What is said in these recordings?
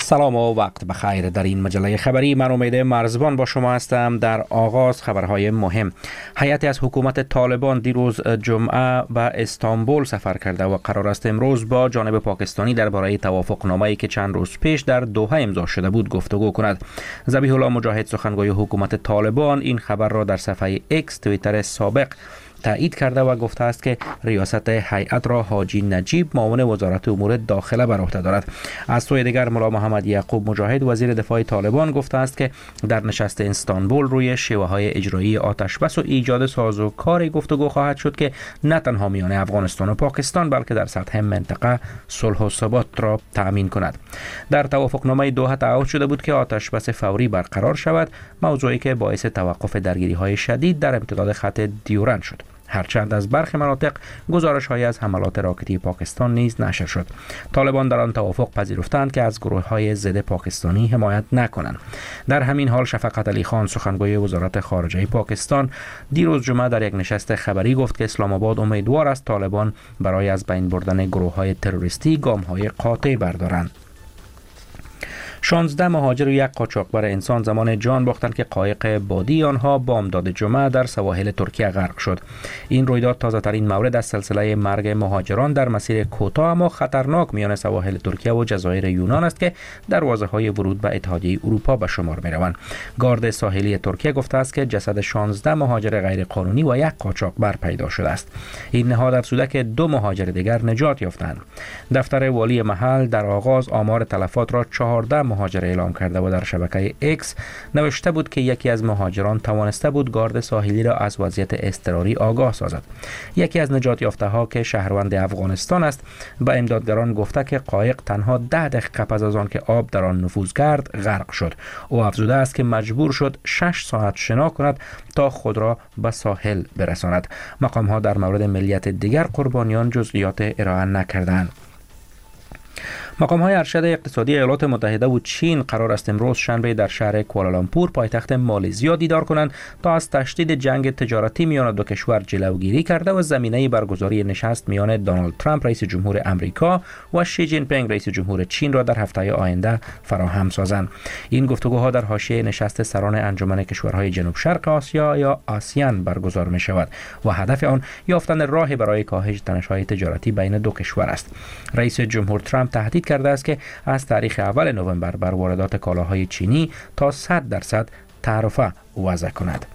سلام و وقت بخیر. در این مجله خبری من امید مرزبان با شما هستم. در آغاز خبرهای مهم. هیئتی از حکومت طالبان دیروز جمعه به استانبول سفر کرده و قرار است امروز با جانب پاکستانی درباره توافقنامه‌ای که چند روز پیش در دوحه امضا شده بود گفتگو کند. ذبیح الله مجاهد سخنگوی حکومت طالبان این خبر را در صفحه اکس توییتر سابق تایید کرده و گفته است که ریاست هیئت را حاجی نجیب معاون وزارت امور داخله بر عهده دارد. از سوی دیگر ملا محمد یعقوب مجاهد وزیر دفاع طالبان گفته است که در نشست استانبول روی شیوه‌های اجرایی آتشبس و ایجاد سازوکاری گفتگو خواهد شد که نه تنها میان افغانستان و پاکستان بلکه در سطح منطقه صلح و ثبات را تأمین کند. در توافقنامه دوحه تعهد شده بود که آتشبس فوری برقرار شود، موضوعی که باعث توقف درگیری‌های شدید در امتداد خط دیورند شد. هرچند از برخی مناطق گزارش‌هایی از حملات راکتی پاکستان نیز نشر شد. طالبان در آن توافق پذیرفتند که از گروه‌های ضد پاکستانی حمایت نکنند. در همین حال شفقت علی خان سخنگوی وزارت خارجه پاکستان دیروز جمعه در یک نشست خبری گفت که اسلام آباد امیدوار است طالبان برای از بین بردن گروه‌های تروریستی گام‌های قاطع بردارند. 16 مهاجر و یک قاچاقبر انسان زمان جان باختند که قایق بادی آنها بامداد جمعه در سواحل ترکیه غرق شد. این رویداد تازه‌ترین مورد از سلسله مرگ مهاجران در مسیر کوتاه اما خطرناک میان سواحل ترکیه و جزایر یونان است که دروازه‌های ورود به اتحادیه اروپا به شمار می‌روند. گارد ساحلی ترکیه گفته است که جسد 16 مهاجر غیرقانونی و یک قاچاقبر پیدا شده است. این نهاد افزوده که 2 مهاجر دیگر نجات یافتند. دفتر والی محل در آغاز آمار تلفات را 14 مهاجر اعلام کرده و در شبکه اکس نوشته بود که یکی از مهاجران توانسته بود گارد ساحلی را از وضعیت اضطراری آگاه سازد. یکی از نجات یافته ها که شهروند افغانستان است به امدادگران گفته که قایق تنها 10 دقیقه پس از آن که آب در آن نفوذ کرد غرق شد. او افزوده است که مجبور شد 6 ساعت شنا کند تا خود را به ساحل برساند. مقام ها در مورد ملیت دیگر قربانیان جزئیات ارائه نکردند. مقام‌های ارشد اقتصادی ایالات متحده و چین قرار است امروز شنبه در شهر کوالالامپور پایتخت مالزیا دیدار کنند تا از تشدید جنگ تجارتی میان دو کشور جلوگیری کرده و زمینه برگزاری نشست میان دونالد ترامپ رئیس جمهور آمریکا و شی جین پینگ رئیس جمهور چین را در هفته آینده فراهم سازند. این گفتگوها در حاشیه نشست سران انجمن کشورهای جنوب شرق آسیا یا آسیان برگزار می شود و هدف آن یافتن راهی برای کاهش تنش‌های تجارتی بین دو کشور است. رئیس جمهور ترامپ تهدید کرده است که از تاریخ اول نوامبر بر واردات کالاهای چینی تا 100% تعرفه وضع کند.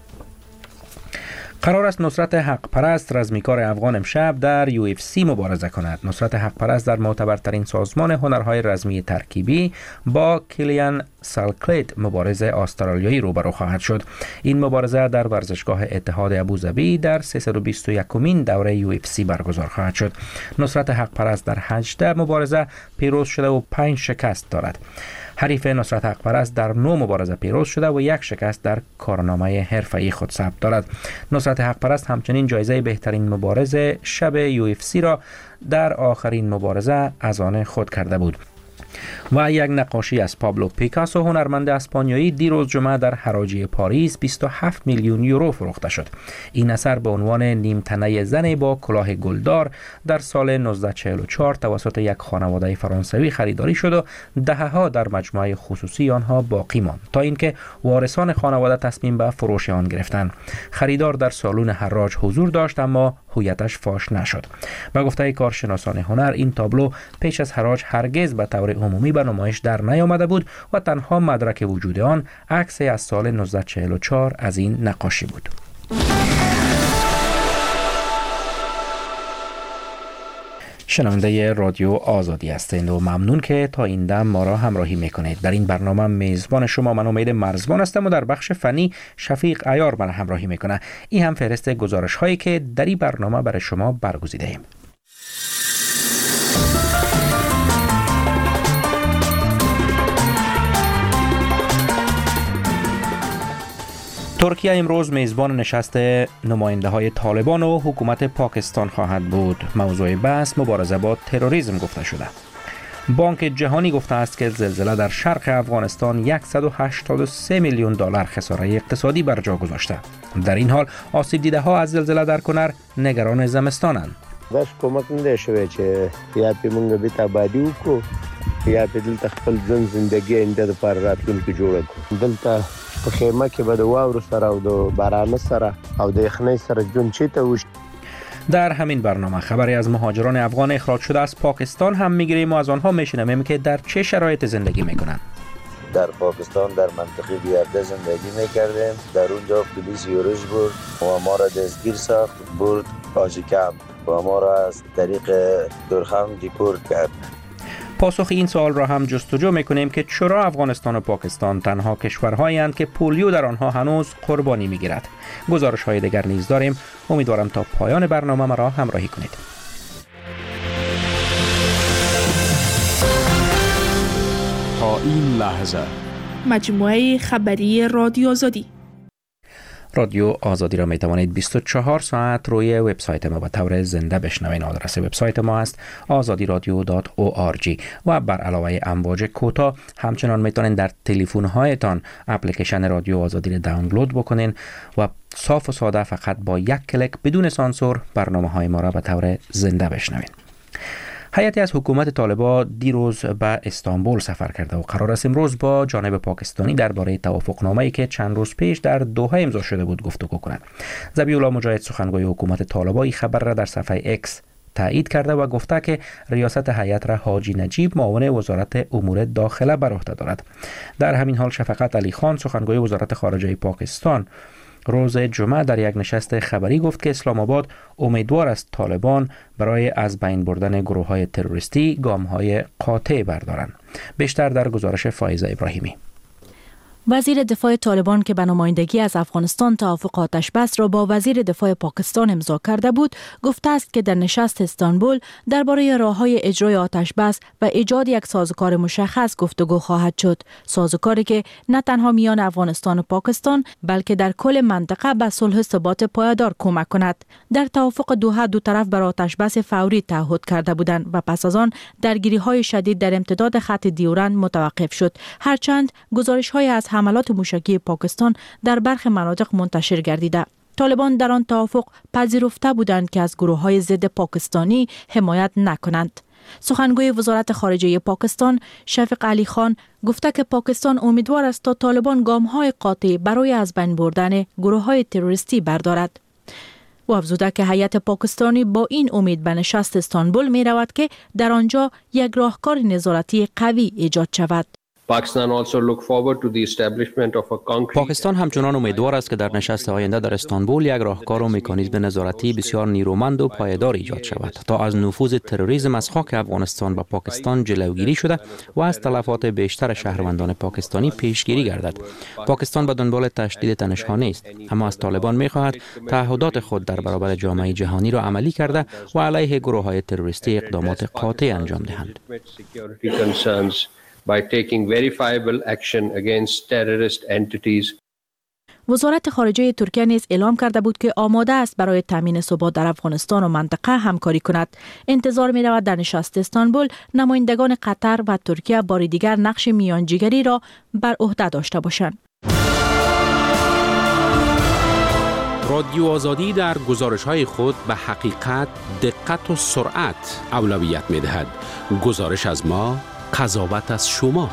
قرار است نصرت حق پرست رزمیکار افغان امشب در UFC مبارزه کند. نصرت حق پرست در معتبرترین سازمان هنرهای رزمی ترکیبی با کلیان سالکلیت مبارز استرالیایی روبرو خواهد شد. این مبارزه در ورزشگاه اتحاد ابوظبی در 321مین دوره UFC برگزار خواهد شد. نصرت حق پرست در 18 مبارزه پیروز شده و 5 شکست دارد. حریف نصرت حق پرست در 9 مبارزه پیروز شده و 1 شکست در کارنامه حرفه‌ای خود ثبت دارد. نصرت حق پرست همچنین جایزه بهترین مبارز شب UFC را در آخرین مبارزه از آن خود کرده بود. و یک نقاشی از پابلو پیکاسو هنرمند اسپانیایی دیروز جمعه در حراجی پاریس 27 میلیون یورو فروخته شد. این اثر به عنوان نیمتنه زنی با کلاه گلدار در سال 1944 توسط یک خانواده فرانسوی خریداری شد و دهه‌ها در مجموعه خصوصی آنها باقی ماند تا اینکه وارثان خانواده تصمیم به فروش آن گرفتند. خریدار در سالن حراج حضور داشت اما هویتش فاش نشد. به گفته کارشناسان هنر این تابلو پیش از حراج هرگز به طور عمومی به نمایش در نیامده بود و تنها مدرک وجود آن عکسی از سال 1944 از این نقاشی بود. شنونده رادیو آزادی هستید و ممنون که تا این دم ما را همراهی میکنید. در این برنامه میزبان شما من امید مرزبان هستم و در بخش فنی شفیق عیار من همراهی میکنه. این هم فهرست گزارش هایی که در این برنامه برای شما برگزیده ایم. ترکیه امروز میزبان نشست نماینده های طالبان و حکومت پاکستان خواهد بود. موضوع بحث مبارزه با تروریسم گفته شده. بانک جهانی گفته است که زلزله در شرق افغانستان 183 میلیون دلار خساره اقتصادی بر جا گذاشته. در این حال آسیب دیده ها از زلزله در کنر نگران زمستانند. بس کمک نده شوی چې یا پی مونږ به تابادی وکړو یا دلته خپل زندگی آینده لپاره راتلونکي جوړه کړو. دلته په خیمه کې به د واورو سره او د باران سره او د یخنۍ سره ژوند چیته وشي. در همین برنامه خبری از مهاجران افغان اخراج شده از پاکستان هم میگیریم و از آنها میشنویم که در چه شرایط زندگی میکنند. در پاکستان در منطقه بیارده زندگی میکردیم. در اونجا پلیس یورش بود و ما را دستگیر ساخت، برد آژیکم و ما را از طریق درخم دیپورت کرد. پاسخ این سوال را هم جستجو میکنیم که چرا افغانستان و پاکستان تنها کشورهایی اند که پولیو در آنها هنوز قربانی میگیرد. گزارش های دیگر نیز داریم. امیدوارم تا پایان برنامه مرا همراهی کنید. تا این لحظه مجموعه خبری رادیو آزادی. رادیو آزادی را می توانید 24 ساعت روی وبسایت ما به طور زنده بشنوید. آدرس وبسایت ما است azadiradio.org و بر علاوه امواج کوتاه همچنان می توانید در تلفن هایتان اپلیکیشن رادیو آزادی را دانلود بکنین و صاف و ساده فقط با یک کلیک بدون سانسور برنامه های ما را به طور زنده بشنوید. هیئتی از حکومت طالبان دیروز به استانبول سفر کرده و قرار است امروز با جانب پاکستانی درباره توافقنامه‌ای که چند روز پیش در دوحه امضا شده بود گفتگو کنند. ذبیح الله مجاهد سخنگوی حکومت طالبان این خبر را در صفحه اکس تایید کرده و گفته که ریاست هیئت را حاجی نجیب معاون وزارت امور داخله بر عهده دارد. در همین حال شفقت علی خان سخنگوی وزارت خارجه پاکستان روز جمعه در یک نشست خبری گفت که اسلام آباد امیدوار است طالبان برای از بین بردن گروه‌های تروریستی گام‌های قاطع بردارند. بیشتر در گزارش فائزه ابراهیمی. وزیر دفاع طالبان که به نمایندگی از افغانستان توافق آتش بس را با وزیر دفاع پاکستان امضا کرده بود، گفته است که در نشست استانبول درباره راه‌های اجرای آتش بس و ایجاد یک سازوکار مشخص گفتگو خواهد شد. سازوکاری که نه تنها میان افغانستان و پاکستان بلکه در کل منطقه به صلح و ثبات پایدار کمک کند. در توافق دوحه دو طرف بر آتش بس فوری تعهد کرده بودند و پس از آن درگیری‌های شدید در امتداد خط دیورند متوقف شد. هرچند گزارش‌های از حملات موشکی پاکستان در برخی مناطق منتشر گردیده. طالبان در آن توافق پذیرفته بودند که از گروه‌های ضد پاکستانی حمایت نکنند. سخنگوی وزارت خارجه پاکستان شفیق علی خان گفته که پاکستان امیدوار است تا طالبان گام‌های قاطع برای از بین بردن گروه‌های تروریستی بردارد. و افزوده که هیئت پاکستانی با این امید به نشست استانبول می رود که در آنجا یک راهکار نظارتی قوی ایجاد شود. پاکستان همچنان امیدوار است که در نشست آینده در استانبول یک راهکار و مکانیزم نظارتی بسیار نیرومند و پایدار ایجاد شود تا از نفوذ تروریسم از خاک افغانستان و پاکستان جلوگیری شده و از تلفات بیشتر شهروندان پاکستانی پیشگیری گردد. پاکستان به دنبال تشدید تنش‌ها نیست، اما از طالبان می‌خواهد تعهدات خود در برابر جامعه جهانی را عملی کرده و علیه گروه‌های تروریستی اقدامات قاطع انجام دهند. by taking verifiable action against terrorist entities. وزارت خارجه ترکیه نیز اعلام کرده بود که آماده است برای تامین ثبات در افغانستان و منطقه همکاری کند. انتظار می رود در نشست استانبول نمایندگان قطر و ترکیه بار دیگر نقش میانجیگری را بر عهده داشته باشند. رادیو آزادی در گزارش‌های خود به حقیقت، دقت و سرعت اولویت می‌دهد. گزارش از ما، قضاوت از شما.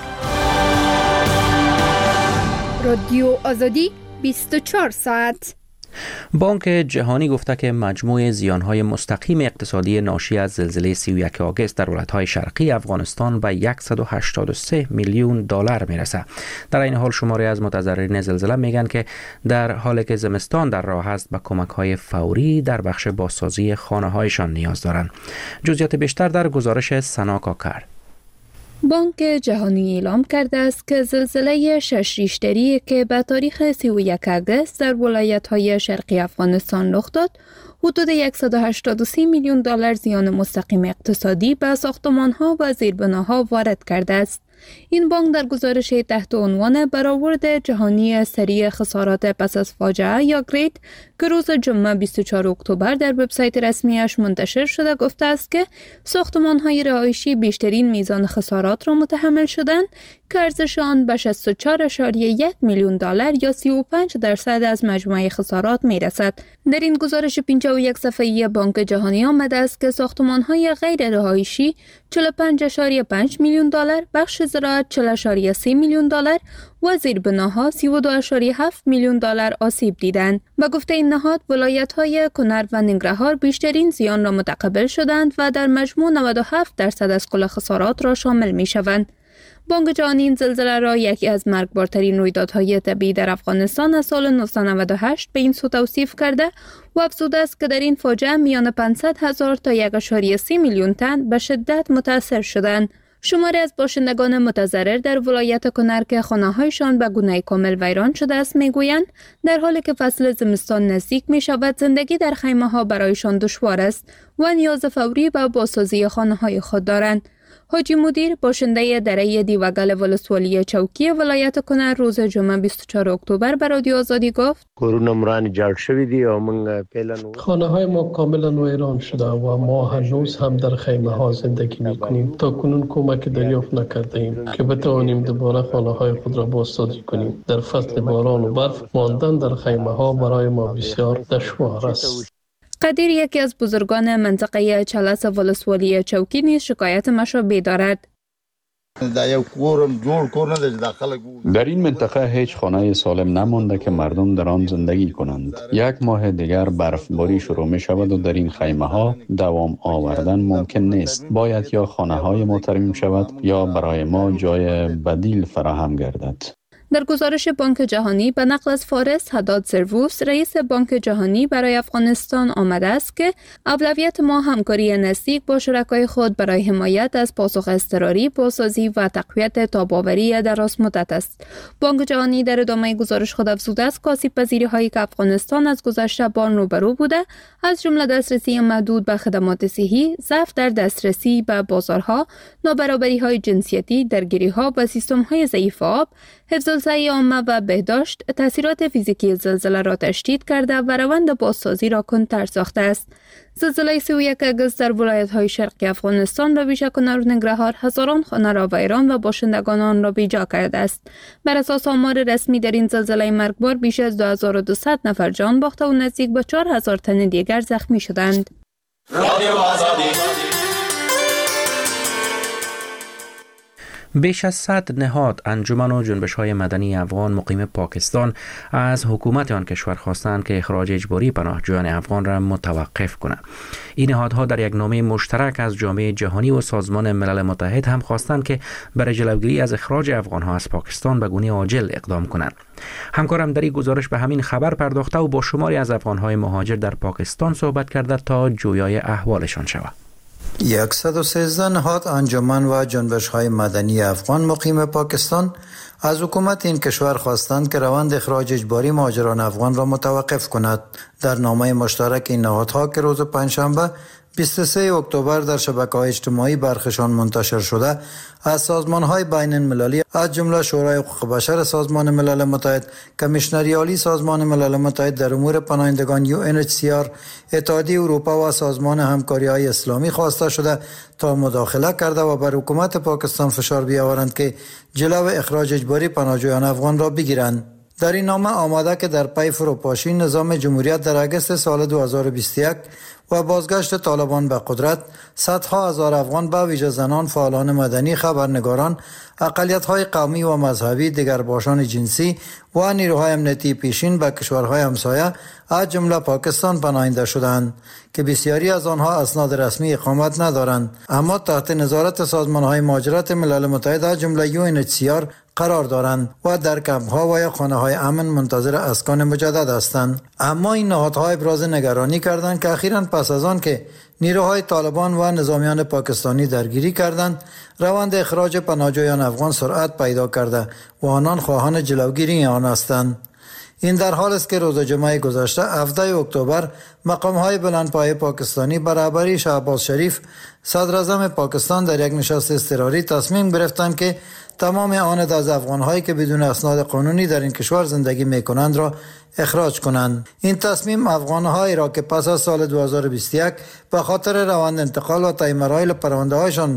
رادیو آزادی 24 ساعت. بانک جهانی گفته که مجموع زیانهای مستقیم اقتصادی ناشی از زلزله 31 آگوست در ولایت‌های شرقی افغانستان به 183 میلیون دلار میرسه. در این حال شماری از متضررین زلزله میگن که در حالی که زمستان در راه است به کمک‌های فوری در بخش بازسازی خانه‌هایشان نیاز دارند. جزئیات بیشتر در گزارش سنا کاکر. بانک جهانی اعلام کرده است که زلزله 6 ریشتری که به تاریخ 31 آگوست در ولایت‌های شرقی افغانستان رخ داد، حدود 183 میلیون دلار زیان مستقیم اقتصادی به ساختمان‌ها و زیربناها وارد کرده است. این بانک در گزارش تحت عنوان برآورد جهانی سریع خسارات پس از فاجعه یا گرید که روز جمعه 24 اکتبر در وبسایت رسمیش منتشر شده گفته است که ساختمان‌های رهایشی بیشترین میزان خسارات را متحمل شدند که ارزش آن به 64.1 میلیون دلار یا 35% از مجموعه خسارات می رسد. در این گزارش 51 صفحه‌ای بانک جهانی آمده است که ساختمان‌های غیر رهایشی 45.5 میلیون دلار، بخش زراعت 40.3 میلیون دلار و زیربناها 32.7 میلیون دلار آسیب دیدند. به گفته این نهاد، ولایت‌های کنر و ننگرهار بیشترین زیان را متقبل شدند و در مجموع 97% از کل خسارات را شامل می‌شوند. بانک جهانی این زلزله را یکی از مرگبارترین رویدادهای طبیعی در افغانستان از سال 1998 به این سو توصیف کرده و افزوده است که در این فاجعه میان 500,000 تا 1.3 میلیون تن به شدت متاثر شدند. شماری از باشندگان متضرر در ولایت کنر که خانه‌هایشان به گونه کامل ویران شده است میگویند در حالی که فصل زمستان نزدیک می شود زندگی در خیمه‌ها برایشان دشوار است و نیاز فوری به بازسازی خانه‌های خود دارند. حاجی مدیر باشنده دره دیوگل ولسوالی چوکی ولایت کنر روز جمعه 24 اکتبر به رادیو آزادی گفت کورونه مران جړ شوی دی او موږ فعلا خانه‌های ما کاملا ویران شده و ما هنوز هم در خیمه‌ها زندگی می‌کنیم. تا کنون کمک دریافت نکرده‌ایم که بتوانیم دوباره خانه‌های خود را بازسازی کنیم. در فصل باران و برف ماندن در خیمه‌ها برای ما بسیار دشوار است. قدیر یکی از بزرگان منطقه چلس ولسوالی چوکی نیز شکایت مشابه دارد. در این منطقه هیچ خانه سالم نمانده که مردم در آن زندگی کنند. یک ماه دیگر برفباری شروع می شود و در این خیمه ها دوام آوردن ممکن نیست. باید یا خانه های ما ترمیم شود یا برای ما جای بدیل فراهم گردد. در گزارش بانک جهانی به نقل از فارس حداد سرووس رئیس بانک جهانی برای افغانستان آمده است که اولویت ما همکاری نزدیک با شرکای خود برای حمایت از پاسخ اضطراری، بازسازی و تقویت تاب‌آوری دراز مدت است. بانک جهانی در ادامه گزارش خود افزوده است که آسیب‌پذیری‌هایی که افغانستان از گذشته با آن روبرو بوده، از جمله دسترسی محدود به خدمات صحی، ضعف در دسترسی به بازارها، نابرابری‌های جنسیتی، درگیری‌ها با سیستم‌های ضعیف آب، حفظ الصحه عامه و بهداشت، تاثیرات فیزیکی زلزله را تشدید کرده و روند بازسازی را کندتر ساخته است. زلزله 31 آگوست در ولایت‌های شرقی افغانستان به ویژه کنر و ننگرهار هزاران خانه را ویران و باشندگان آن را بیجا کرده است. بر اساس آمار رسمی در این زلزله مرگبار بیش از 2200 نفر جان باخته و نزدیک به 4000 تن دیگر زخمی شدند. بیش از 100 نهاد، انجمن و جنبش‌های مدنی افغان مقیم پاکستان از حکومت آن کشور خواستند که اخراج اجباری پناهجویان افغان را متوقف کنند. این نهادها در یک نامه مشترک از جامعه جهانی و سازمان ملل متحد هم خواستند که برای جلوگیری از اخراج افغان‌ها از پاکستان به گونه عاجل اقدام کنند. همکارم در این گزارش به همین خبر پرداخته و با شماری از افغان‌های مهاجر در پاکستان صحبت کرده تا جویای احوالشان شود. 113 نهاد انجمن و جنبش‌های مدنی افغان مقیم پاکستان از حکومت این کشور خواستند که روند اخراج اجباری مهاجران افغان را متوقف کند. در نامه مشترک این نهادها که روز پنجشنبه 23 اکتبر در شبکه‌های اجتماعی برخشان منتشر شده، از سازمان‌های بین‌المللی از جمله شورای حقوق بشر سازمان ملل متحد، کمیشنری عالی سازمان ملل متحد در امور پناهندگان UNHCR، اتحادیه اروپا و سازمان همکاری‌های اسلامی خواسته شده تا مداخله کرده و بر حکومت پاکستان فشار بیاورند که جلو اخراج اجباری پناهجویان افغان را بگیرند. در این نامه آمده که در پی فروپاشی نظام جمهوریت در اگست سال 2021 و بازگشت طالبان به قدرت، صدها هزار افغان به ویژه زنان، فعالان مدنی، خبرنگاران، اقلیت‌های قومی و مذهبی، دیگرباشان جنسی و نیروهای امنیتی پیشین به کشورهای همسایه از جمله پاکستان پناهنده شدند که بسیاری از آنها اسناد رسمی اقامت ندارند، اما تحت نظارت سازمان‌های مهاجرت ملل متحد از جمله UNHCR قرار دارند و در کمپ‌ها و یا خانه‌های امن منتظر اسکان مجدد هستند. اما این نهادها ابراز نگرانی کردند که اخیراً پس از آن که نیروهای طالبان و نظامیان پاکستانی درگیری کردند، روند اخراج پناهجویان افغان سرعت پیدا کرده و آنان خواهان جلوگیری آن هستند. این در حال است که روز جمعه گذشته 17 اکتبر مقام‌های بلندپایه پاکستانی برابری شهباز شریف صدر اعظم پاکستان در یک نشست اضطراری تصمیم گرفتند که تمام آن از افغان‌هایی که بدون اسناد قانونی در این کشور زندگی می‌کنند را اخراج کنند. این تصمیم افغان‌هایی را که پس از سال 2021 به خاطر روند انتقال و طی مراحل پرونده‌هایشان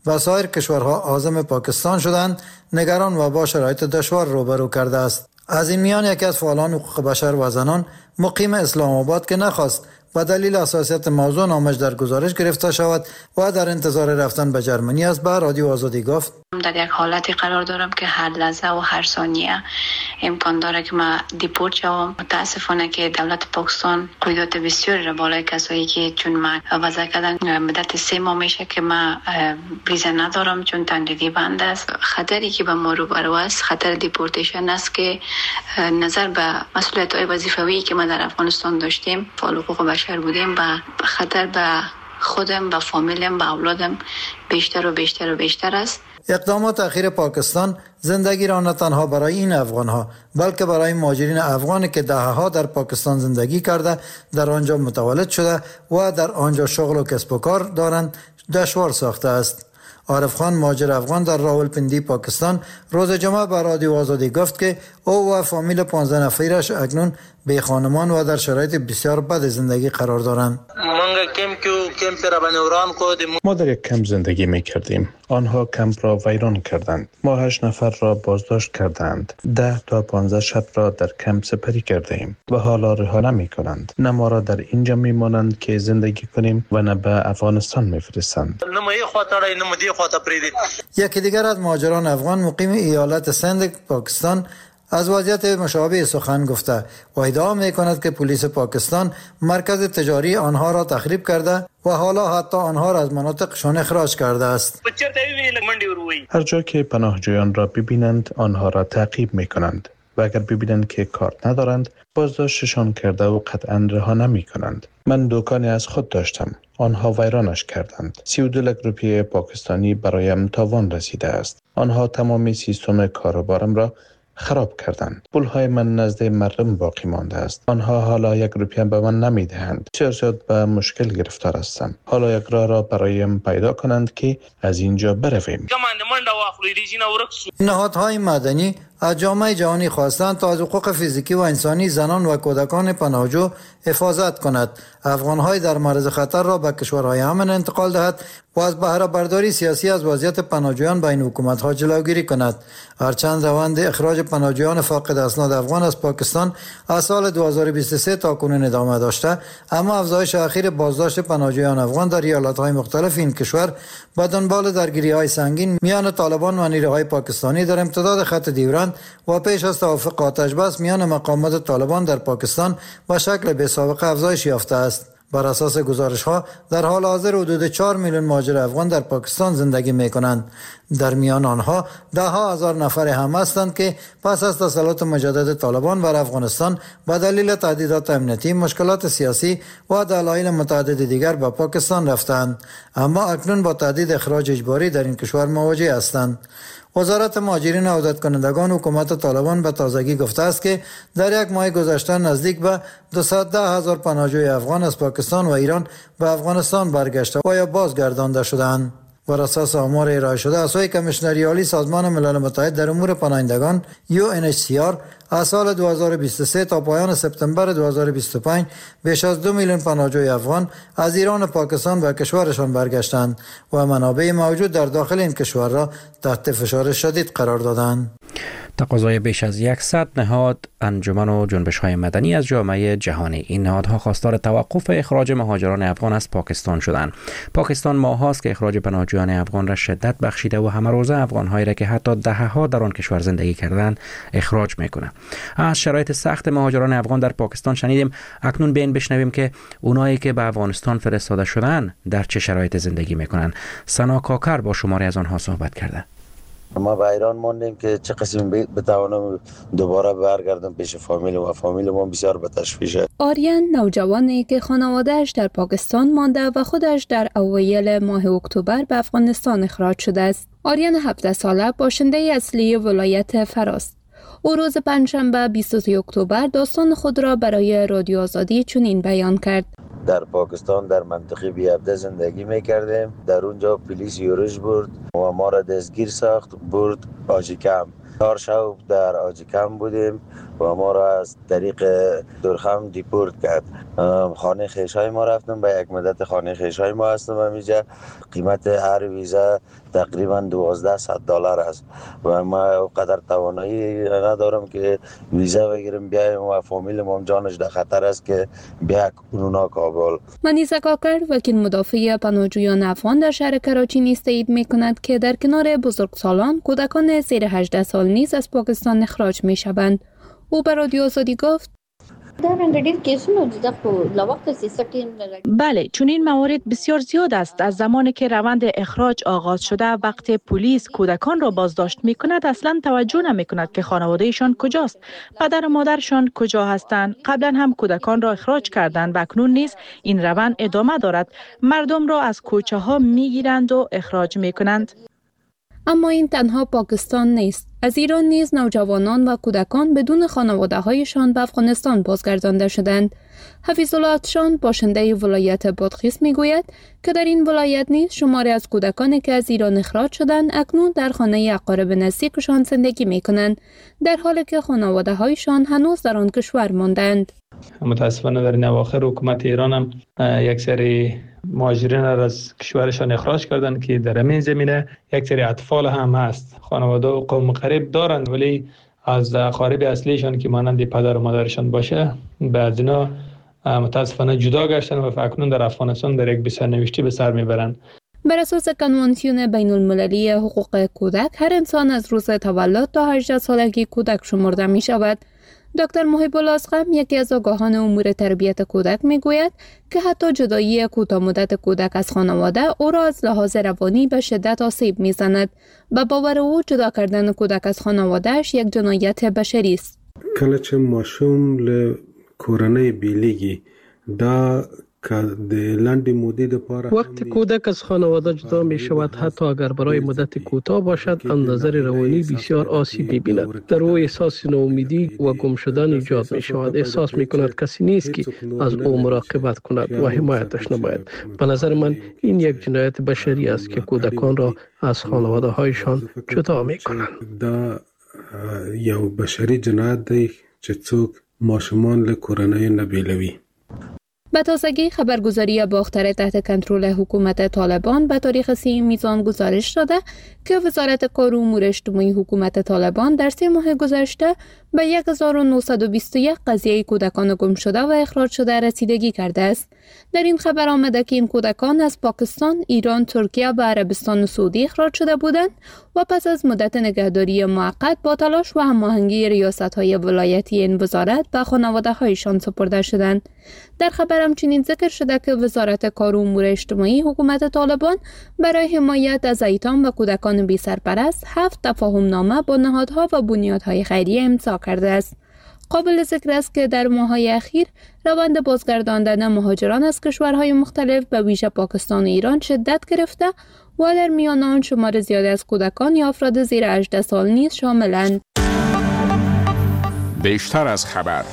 و سایر کشورها عازم پاکستان شدند نگران و با شرایط دشوار روبرو کرده است. از این میان یکی از فعالان حقوق بشر و زنان مقیم اسلام آباد که نخواست و دلیل حساسیت موضوع نامش در گزارش گرفته شود و در انتظار رفتن به جرمنی است، به رادیو آزادی گفت: در یک حالتی قرار دارم که هر لحظه و هر ثانیه امکان داره که من دیپورت شوم. متاسفانه که دولت پاکستان قیودات بسیاری را بالای کسایی که چون من وضع کردن مدت 3 ماه میشه که من ویزا ندارم چون تنریدی بند است. خطری که به ما روبرو است خطر دیپورتیشن است که نظر به مسئولیت‌های وظیفه‌ای که ما در افغانستان داشتیم فعال حقوق بشر بودیم و خطر به خودم و فامیلم و اولادم بیشتر و بیشتر و بیشتر است. اقدامات اخیر پاکستان زندگی را نه تنها برای این افغان‌ها بلکه برای مهاجرین افغانی که دهه‌ها در پاکستان زندگی کرده، در آنجا متولد شده و در آنجا شغل و کسب و کار دارند دشوار ساخته است. عارف خان مهاجر افغان در راولپندی پاکستان روز جمعه به رادیو آزادی گفت که او و فامیل 15 نفرش اکنون بی خانمان و در شرایط بسیار بد زندگی قرار دارند. ما در یک کمپ زندگی می کردیم. آنها کمپ را ویران کردند. ما 8 نفر را بازداشت کردند. 10 تا 15 شب را در کمپ سپری کرده ایم و حالا رها نمی کنند. نه ما را در اینجا می مانند که زندگی کنیم و نه به افغانستان می فرستند. یکی دیگر از مهاجران افغان مقیم ایالت سند پاکستان از وضعیت مشابه سخن گفته و ادعا می کند که پلیس پاکستان مرکز تجاری آنها را تخریب کرده و حالا حتی آنها را از مناطقشان اخراج کرده است. هر جا که پناهجویان را ببینند آنها را تعقیب می کنند و اگر ببینند که کارت ندارند بازداشتشان کرده و قطعا رها نمی کنند. من دکانی از خود داشتم. آنها ویرانش کردند. 32 لک روپیه پاکستانی برایم تاوان رسیده است. آنها تمامی سیستم کاروبارم را خراب کردند. پولهای من نزد مردم باقی مانده است. آنها حالا 1 روپیه به من نمی دهند. بسیار به مشکل گرفتار هستم. حالا یک راه را برایم پیدا کنند که از اینجا برویم. نهادهای مدنی از جامعه جهانی خواستند تا از حقوق فیزیکی و انسانی زنان و کودکان پناهجو حفاظت کند، افغان‌های در معرض خطر را به کشورهای امن انتقال دهد و از بهره برداری سیاسی از وضعیت پناهجویان بین حکومت‌ها جلوگیری کند. هرچند روند اخراج پناهجویان فاقد اسناد افغان از پاکستان از سال 2023 تا کنون ادامه داشته، اما افزایش اخیر بازداشت پناهجویان افغان در ایالت‌های مختلف این کشور با دنبال درگیری‌های سنگین میان طالبان و نیروهای پاکستانی در امتداد خط ډیورند و پیش از توافق آتش بس میان مقامات طالبان در پاکستان و شکل بی سابقه افزایش یافته است. بر اساس گزارش‌ها در حال حاضر حدود 4 میلیون مهاجر افغان در پاکستان زندگی می‌کنند. در میان آنها 10,000 نفر هم هستند که پس از تسلط مجدد طالبان بر افغانستان به دلیل تهدیدات امنیتی، مشکلات سیاسی و دلایل متعدد دیگر به پاکستان رفتند، اما اکنون با تهدید اخراج اجباری در این کشور مواجه هستند. وزارت مهاجرین و عودت کنندگان حکومت طالبان به تازگی گفته است که در 1 ماه گذشته نزدیک به 210,000 پناهجوی افغان از پاکستان و ایران به افغانستان برگشته و یا بازگردانده شدند. بر اساس آمار ارائه شده از سوی کمیشنری عالی سازمان ملل متحد در امور پناهندگان UNHCR از سال 2023 تا پایان سپتامبر 2025 بیش از 2 میلیون پناهجوی افغان از ایران و پاکستان به کشورشان برگشتند و منابع موجود در داخل این کشور را تحت فشار شدید قرار دادند. تقاضای بیش از 100 نهاد، انجمن و جنبش‌های مدنی از جامعه جهانی. این نهادها خواستار توقف اخراج مهاجران افغان از پاکستان شدند. پاکستان ماه‌هاست که اخراج پناهجویان افغان را شدت بخشیده و همه روزه افغان‌هایی را که حتی دهه‌ها در آن کشور زندگی کردند اخراج می‌کند. از شرایط سخت مهاجران افغان در پاکستان شنیدیم. اکنون بیاین بشنویم که اونایی که به افغانستان فرستاده شدند در چه شرایط زندگی می‌کنند. سنا کاکر با شماری از آنها صحبت کرده. ما به ایران ماندیم که چه قسم بتوانم دوباره برگردم پیش فامیل و فامیلمون بسیار به تشویشه. آریان نوجوانی که خانواده‌اش در پاکستان مانده و خودش در اوایل ماه اکتبر به افغانستان اخراج شده است. آریان 17 ساله باشنده اصلی ولایت فراست. او روز پنجشنبه 23 اکتبر داستان خود را برای رادیو آزادی چنین بیان کرد. در پاکستان در منطقه بیابده زندگی میکردیم. در اونجا پلیس یورش برد و ما را دستگیر ساخت، برد آجی کمپ. 4 شب در آجیکم بودیم و ما را از طریق دورخم دیپورت کرد. خانه خیشای ما رفتم، به یک مدت خانه خیشای ما هستم همینجا. قیمت هر ویزا تقریبا $1200 است و ما قدر توانایی ندارم که ویزا بگیرم بیایم و فامیل ما جانش در خطر است که بیا کنونا کابل. منیزه کاکر وکیل مدافع پناهجویان افغان در شهر کراچی نیز تایید می‌کند که در کنار بزرگسالان کودکان زیر 18 سال نیز از پاکستان اخراج می‌شوند. او به رادیو آزادی گفت: بله، چون این موارد بسیار زیاد است. از زمانی که روند اخراج آغاز شده، وقتی پلیس کودکان را بازداشت می کند اصلا توجه نمی کند که خانوادهشان کجاست، پدر و مادرشان کجا هستند. قبلا هم کودکان را اخراج کردند و اکنون نیز این روند ادامه دارد. مردم را از کوچه ها می گیرند و اخراج می کنند. اما این تنها پاکستان نیست. از ایران نیز نوجوانان و کودکان بدون خانواده‌هایشان به افغانستان بازگردانده شدند. حفیظالله اتشان باشنده ولایت بادغیس میگوید که در این ولایت نیز شماری از کودکانی که از ایران اخراج شدند اکنون در خانه اقارب نزدیکشان زندگی میکنند، در حالی که خانواده‌هایشان هنوز در آن کشور ماندند. متاسفانه در این اواخر حکومت ایران هم یک سری مهاجرین را از کشورشان اخراج کردند که در همین زمینه یک سری اطفال هم هست. خانواده و قوم قریب دارند ولی از اقارب اصلیشان که مانند پدر و مادرشان باشه بعد اینا متاسفانه جدا گشتن و اکنون در افغانستان در یک سرنوشتی به سر میبرند. بر اساس کنوانسیون بین المللی حقوق کودک هر انسان از روز تولد تا 18 سالگی کودک شمرده می شود. دکتر محب الله اصغم یکی از آگاهان امور تربیت کودک میگوید که حتی جدایی کوتاه مدت کودک از خانواده او را از لحاظ روانی به شدت آسیب میزند و باور او جدا کردن کودک از خانوادهش یک جنایت بشری است. کله چې ماشوم له کورنۍ بیلیږي دا وقتی کودک از خانواده جدا می شود، حتی اگر برای مدت کوتاه باشد، از نظر روانی بسیار آسیب می بیند. در او احساس ناامیدی و گم شدن ایجاد می شود. احساس می کند کسی نیست که از او مراقبت کند و حمایتش نماید. به نظر من این یک جنایت بشری است که کودکان را از خانواده هایشان جدا می کنند. دا یو بشری جنایت دی چې څوک ماشومان له کورنۍ نه بیلوي. به تازگی خبرگزاری باختر تحت کنترل حکومت طالبان به تاریخ 3 میزان گزارش داده که وزارت کار و امور اجتماعی حکومت طالبان در 3 ماه گذشته به 1921 قضیه کودکان گم شده و اخراج شده رسیدگی کرده است. در این خبر آمده که این کودکان از پاکستان، ایران، ترکیه و عربستان سعودی اخراج شده بودند و پس از مدت نگهداری موقت با تلاش و هماهنگی ریاست‌های ولایتی این وزارت به خانواده‌هایشان سپرده شدند. در خبر همچنین ذکر شده که وزارت کار و امور اجتماعی حکومت طالبان برای حمایت از ایتام و کودکان بی سرپرست 7 تفاهم نامه با نهادها و بنیادهای خیریه امضا کرده است. قابل ذکر است که در ماه‌های اخیر روند بازگرداندن مهاجران از کشورهای مختلف به ویژه پاکستان و ایران شدت گرفته و در میان آن شمار زیادی از کودکان یا افراد زیر 18 سال نیز شاملند. بیشتر از خبر.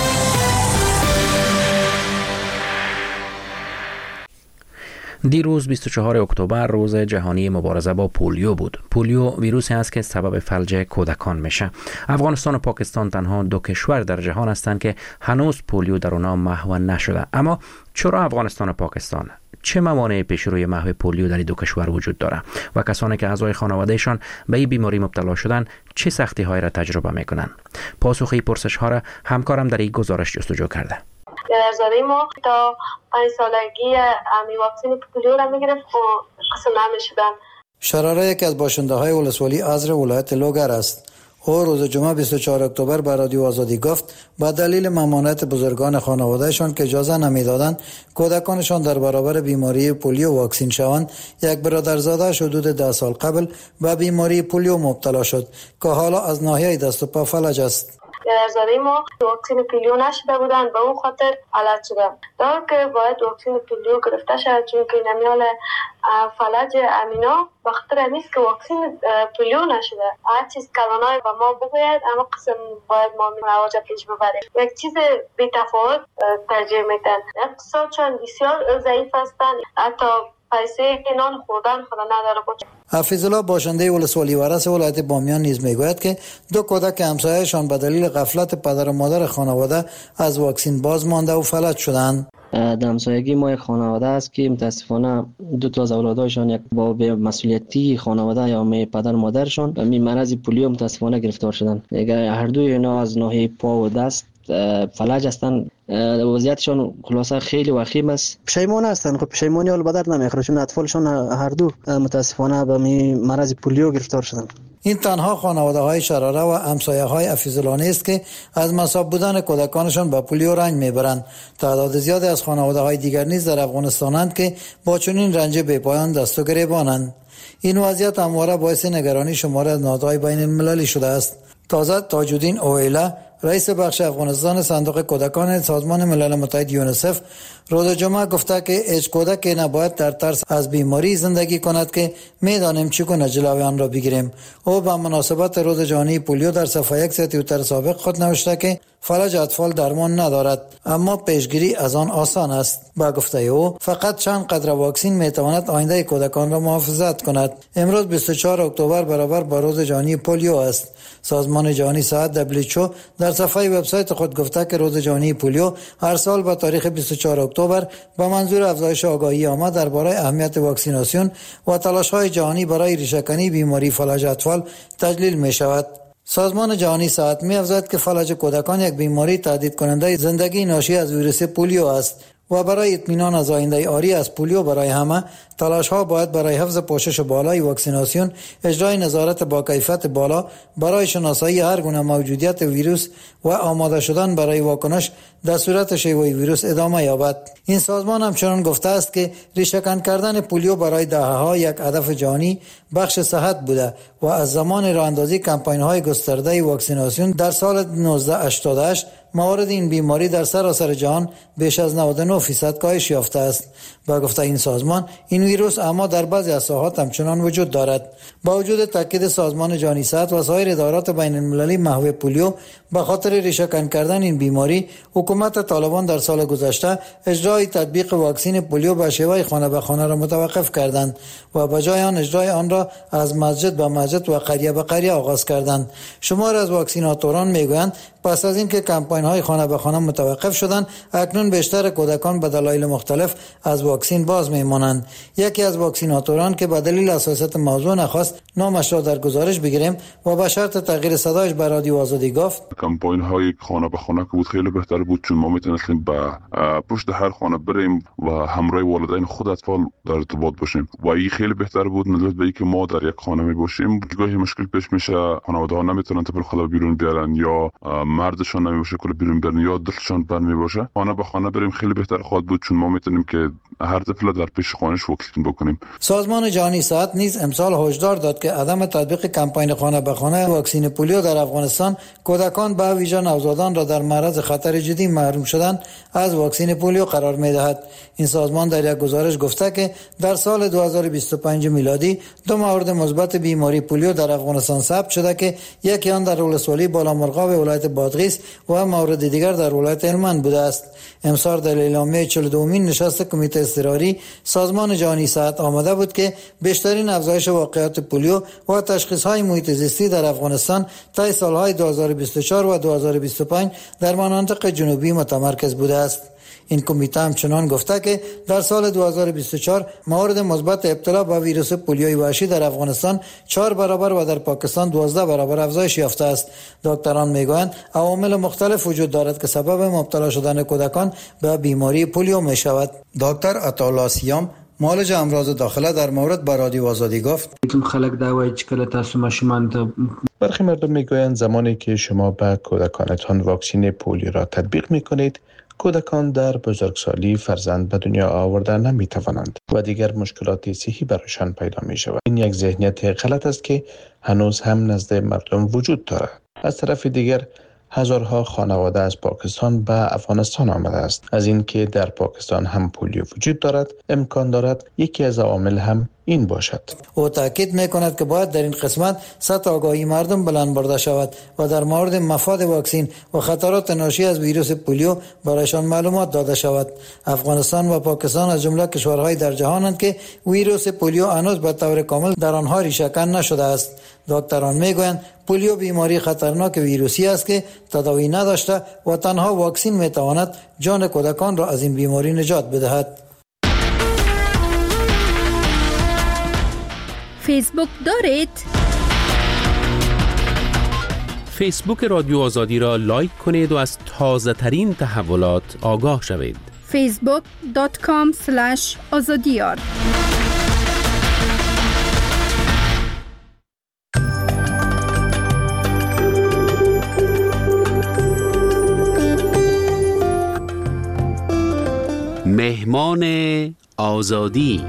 دیروز 24 اکتبر روز جهانی مبارزه با پولیو بود. پولیو ویروسی است که سبب فلج کودکان میشه. افغانستان و پاکستان تنها 2 کشور در جهان هستند که هنوز پولیو در آنها محو نشده. اما چرا افغانستان و پاکستان؟ چه موانع پیش روی محو پولیو در این 2 کشور وجود داره و کسانی که اعضای خانوادهشان به این بیماری مبتلا شدن چه سختی های را تجربه میکنن؟ پاسخ این پرسش ها را همکارم در این گزارش جستجو کرده. پدرزاده ما تا 5 سالگی امی واکسن پولیو را میگرفت و قسم نمیشدن. شراره یک از باشنده های ولسوالی ازر ولایت لوگر است. او روز جمعه 24 اکتبر به رادیو آزادی گفت با دلیل ممانعت بزرگان خانوادهشان که اجازه نمیدادند کودکانشان در برابر بیماری پولیو واکسین شوند، یک برادرزاده حدود 10 سال قبل به بیماری پولیو مبتلا شد که حالا از ناحیه دست و پا فلج است. پدرزاده ما واکسن پولیو نشده بودند، به اون خاطر علت شدم. دار که باید واکسن پولیو گرفته شد چون که نمیال فلج امینا بخاطر نیست که واکسن پولیو نشده. هر چیز کلانای به ما بگوید اما قسم باید ما رواج پیش ببریم. یک چیز بی تفاوت ترجیح میدن. اقتصادشان بسیار ضعیف هستند، حتی پیسه نان خوردن خود نداره بود. حفیظ الله باشنده ولسوالی ورس ولایت بامیان نیز میگوید که 2 کودک همسایه‌شان به دلیل غفلت پدر و مادر خانواده از واکسن باز مانده و فلج شدند. در همسایگی ما یک خانواده است که متاسفانه 2 تا از اولادایشان یک با مسئولیتی خانواده یا پدر مادرشان به مرض پولیو متاسفانه گرفتار شدند. هر دوی اینا از ناحیه پا و دست فلج هستند. وضعیتشان خلاصه خیلی وخیم است. پشیمان هستند. خب پشیمانی حال به درد نمیخوره چون اطفالشان هر دو متاسفانه به مرض پولیو گرفتار شدند. این تنها خانواده‌های شراره و همسایه‌های حفیظ‌الله نیست که از مصاب بودن کودکانشان به پولیو رنج میبرند. تعداد زیادی از خانواده‌های دیگر نیز در افغانستانند که با چنین رنج بی‌پایان دست و گریبانند. این وضعیت همواره باعث نگرانی شمار از نهادهای بین‌المللی شده است. تازه تاج‌الدین اویلا رئیس بخش افغانستان صندوق کودکان سازمان ملل متحد یونیسف روز جمعه گفته که هیچ کودکی نباید در ترس از بیماری زندگی کند که میدانیم چگونه جلوی آن را بگیریم. او به مناسبت روز جهانی پولیو در صفحه 1 توییتر سابق خود نوشته که فلج اطفال درمان ندارد اما پیشگیری از آن آسان است. با گفته او فقط چند قطره واکسن میتواند آینده کودکان را محافظت کند. امروز 24 اکتبر برابر با روز جهانی پولیو است. سازمان جهانی صحت WHO در صفحه وبسایت خود گفته که روز جهانی پولیو هر سال به تاریخ 24 اکتبر به منظور افزایش آگاهی عامه درباره اهمیت واکسیناسیون و تلاش‌های جهانی برای ریشه‌کنی بیماری فلج اطفال تجلیل می شود. سازمان جهانی صحت می افزاید که فلج کودکان یک بیماری تهدید کننده زندگی ناشی از ویروس پولیو است و برای اطمینان از آینده عاری از پولیو برای همه تلاش‌ها باید برای حفظ پوشش بالای واکسیناسیون، اجرای نظارت با کیفیت بالا برای شناسایی هر گونه موجودیت ویروس و آماده شدن برای واکنش در صورت شیوع ویروس ادامه یابد. این سازمان همچنان گفته است که ریشه‌کن کردن پولیو برای دهه‌ها یک هدف جهانی بخش صحت بوده و از زمان راه‌اندازی کمپاین‌های گسترده واکسیناسیون در سال 1988 موارد این بیماری در سراسر جهان بیش از 99% کاهش یافته است. با گفته این سازمان این ویروس اما در بعضی از ساحات همچنان وجود دارد. با وجود تاکید سازمان جهانی صحت و سایر ادارات بین المللی محو پولیو به خاطر ریشه‌کن کردن این بیماری، حکومت طالبان در سال گذشته اجرای تطبیق واکسن پولیو به شیوه خانه به خانه را متوقف کردند و به جای آن اجرای آن را از مسجد به مسجد و قریه به قریه آغاز کردند. شمار از واکسیناتوران میگویند پس از اینکه کمپاین‌های خانه به خانه متوقف شدند، اکنون بیشتر کودکان به دلایل مختلف از واکسن باز میمانند. یکی از واکسیناتوران که به دلیل حساسیت موضوع نخواست نامش را در گزارش بگیریم و به شرط تغییر صدایش به رادیو آزادی گفت: کمپاین‌های خانه به خانه که بود خیلی بهتر بود، چون ما میتونستیم به پشت هر خانه بریم و همراه والدین خود اطفال در ارتباط باشیم و این خیلی بهتر بود نسبت به اینکه ما در یک خانه می باشیم. گاهی مشکل پیش میشه، خانواده‌ها نمیتونن طفل خود بیرون بیارن یا مردشان نمیشه کل بیرون برن یا دلشان بند میباشه. خانه به خانه بریم خیلی بهتر خواهد بود، چون ما میتونیم که هر طفل در پیش خانه‌اش واکسن بکنیم. سازمان جهانی صحت نیز امسال هشدار داد که عدم تطبیق کمپاین خانه به خانه واکسن پولیو در افغانستان کودکان به ویژه نوزادان را در معرض خطر جدی محروم شدن از واکسن پولیو قرار می‌دهد. این سازمان در یک گزارش گفته که در سال 2025 میلادی 2 مورد مثبت بیماری پولیو در افغانستان ثبت شده که یکی آن در ولسوالی بالامرغاب ولایت بادغیس و مورد دیگر در ولایت هلمند بوده است. امسال در اعلامیه 42مین نشست کمیته اضطراری سازمان جهانی صحت آمده بود که بیشترین افزایش واقعات پولیو و تشخیص‌های محیط زیستی در افغانستان طی سال‌های 2024 و 2025 در مناطق جنوبی متمرکز بوده است. این کمیته همچنان گفته که در سال 2024 موارد مثبت ابتلا به ویروس پولیوی وحشی در افغانستان 4 برابر و در پاکستان 12 برابر افزایش یافته است. دکتران میگویند عوامل مختلف وجود دارد که سبب مبتلا شدن کودکان به بیماری پولیو می شود. دکتر عطاالله سیام معالج امراض داخله در مورد به رادیو آزادی گفت: خلک دعوای چکل تاسو ماشومان برخی مردم میگویند زمانی که شما به کودکانتان واکسن پولیو را تطبیق میکنید، کودکان در بزرگسالی فرزند به دنیا آورده نمی توانند و دیگر مشکلات صحی برایشان پیدا می شود. این یک ذهنیت غلط است که هنوز هم نزد مردم وجود دارد. از طرف دیگر هزارها خانواده از پاکستان به افغانستان آمده است. از اینکه در پاکستان هم پولیو وجود دارد امکان دارد یکی از عوامل هم این باشد. او تاکید میکند که باید در این قسمت سطح آگاهی مردم بلند برده شود و در مورد مفاد واکسن و خطرات ناشی از ویروس پولیو برایشان معلومات داده شود. افغانستان و پاکستان از جمله کشورهای در جهانند که ویروس پولیو هنوز به طور کامل در آنها ریشه‌کن نشده است. دکتران میگویند پولیو بیماری خطرناک ویروسی است که تداوی نداشته و تنها واکسن میتواند جان کودکان را از این بیماری نجات بدهد. فیسبوک دارید؟ فیسبوک رادیو آزادی را لایک کنید و از تازه ترین تحولات آگاه شوید. facebook.com/azadiyar مهمان آزادی.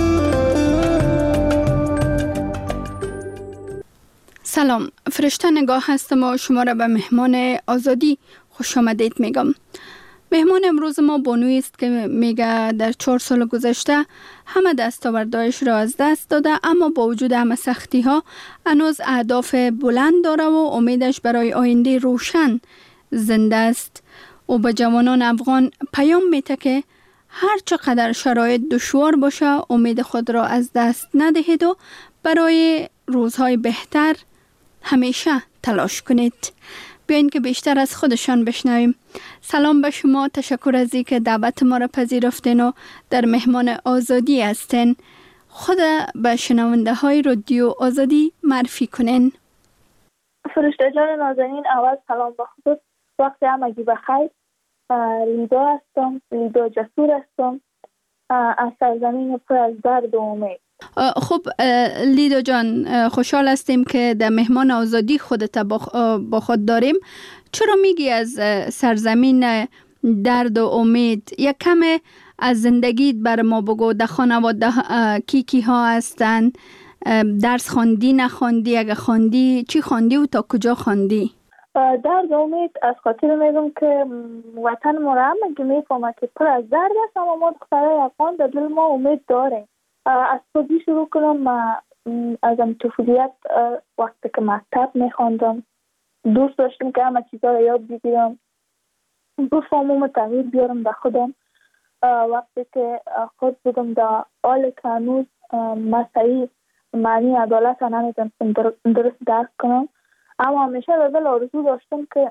سلام، فرشته نگاه هستم و شما را به مهمان آزادی خوش آمدید میگم. مهمان امروز ما بانویی است که میگه در 4 سال گذشته همه دستاوردهایش را از دست داده، اما با وجود همه سختی ها هنوز اهداف بلند داره و امیدش برای آینده روشن زنده است. او به جوانان افغان پیام میده که هر چقدر شرایط دشوار باشه امید خود را از دست ندهید و برای روزهای بهتر همیشه تلاش کنید. بیاین که بیشتر از خودشان بشنویم. سلام به شما، تشکر از اینکه دعوت ما را پذیرفتین و در مهمان آزادی هستین. خود به شنونده های رادیو آزادی معرفی کنین. فرشته جان نازنین، اول سلام به خود، وقت همگی بخیر. لیدا هستم، لیدا جسور هستم، از سرزمین پر از درد و امید. خب لیدا جان، خوشحال هستیم که در مهمان آزادی خودت با خود داریم. چرا میگی از سرزمین درد و امید؟ یک کم از زندگیت بر ما بگو. در خانواده کی ها هستن؟ درس خواندی نخواندی؟ اگه خواندی چی خواندی و تا کجا خواندی؟ درد و امید از خاطر میگم که وطن ما را هم میفهمه که پر از درد است، اما ما دخترای افغان در دل ما امید داریم. از خودی شروع کنم. ما از طفولیت وقتی که مکتب میخواندم دوست داشتم که همه چیزا را یاد بگیرم، بفهمم و تغییر بیارم در خودم. وقتی که خود بودم در حال که هنوز مسیحی معنی عدالت را نمیتونستم درست درک کنم، اما همیشه در دل آرزو داشتم که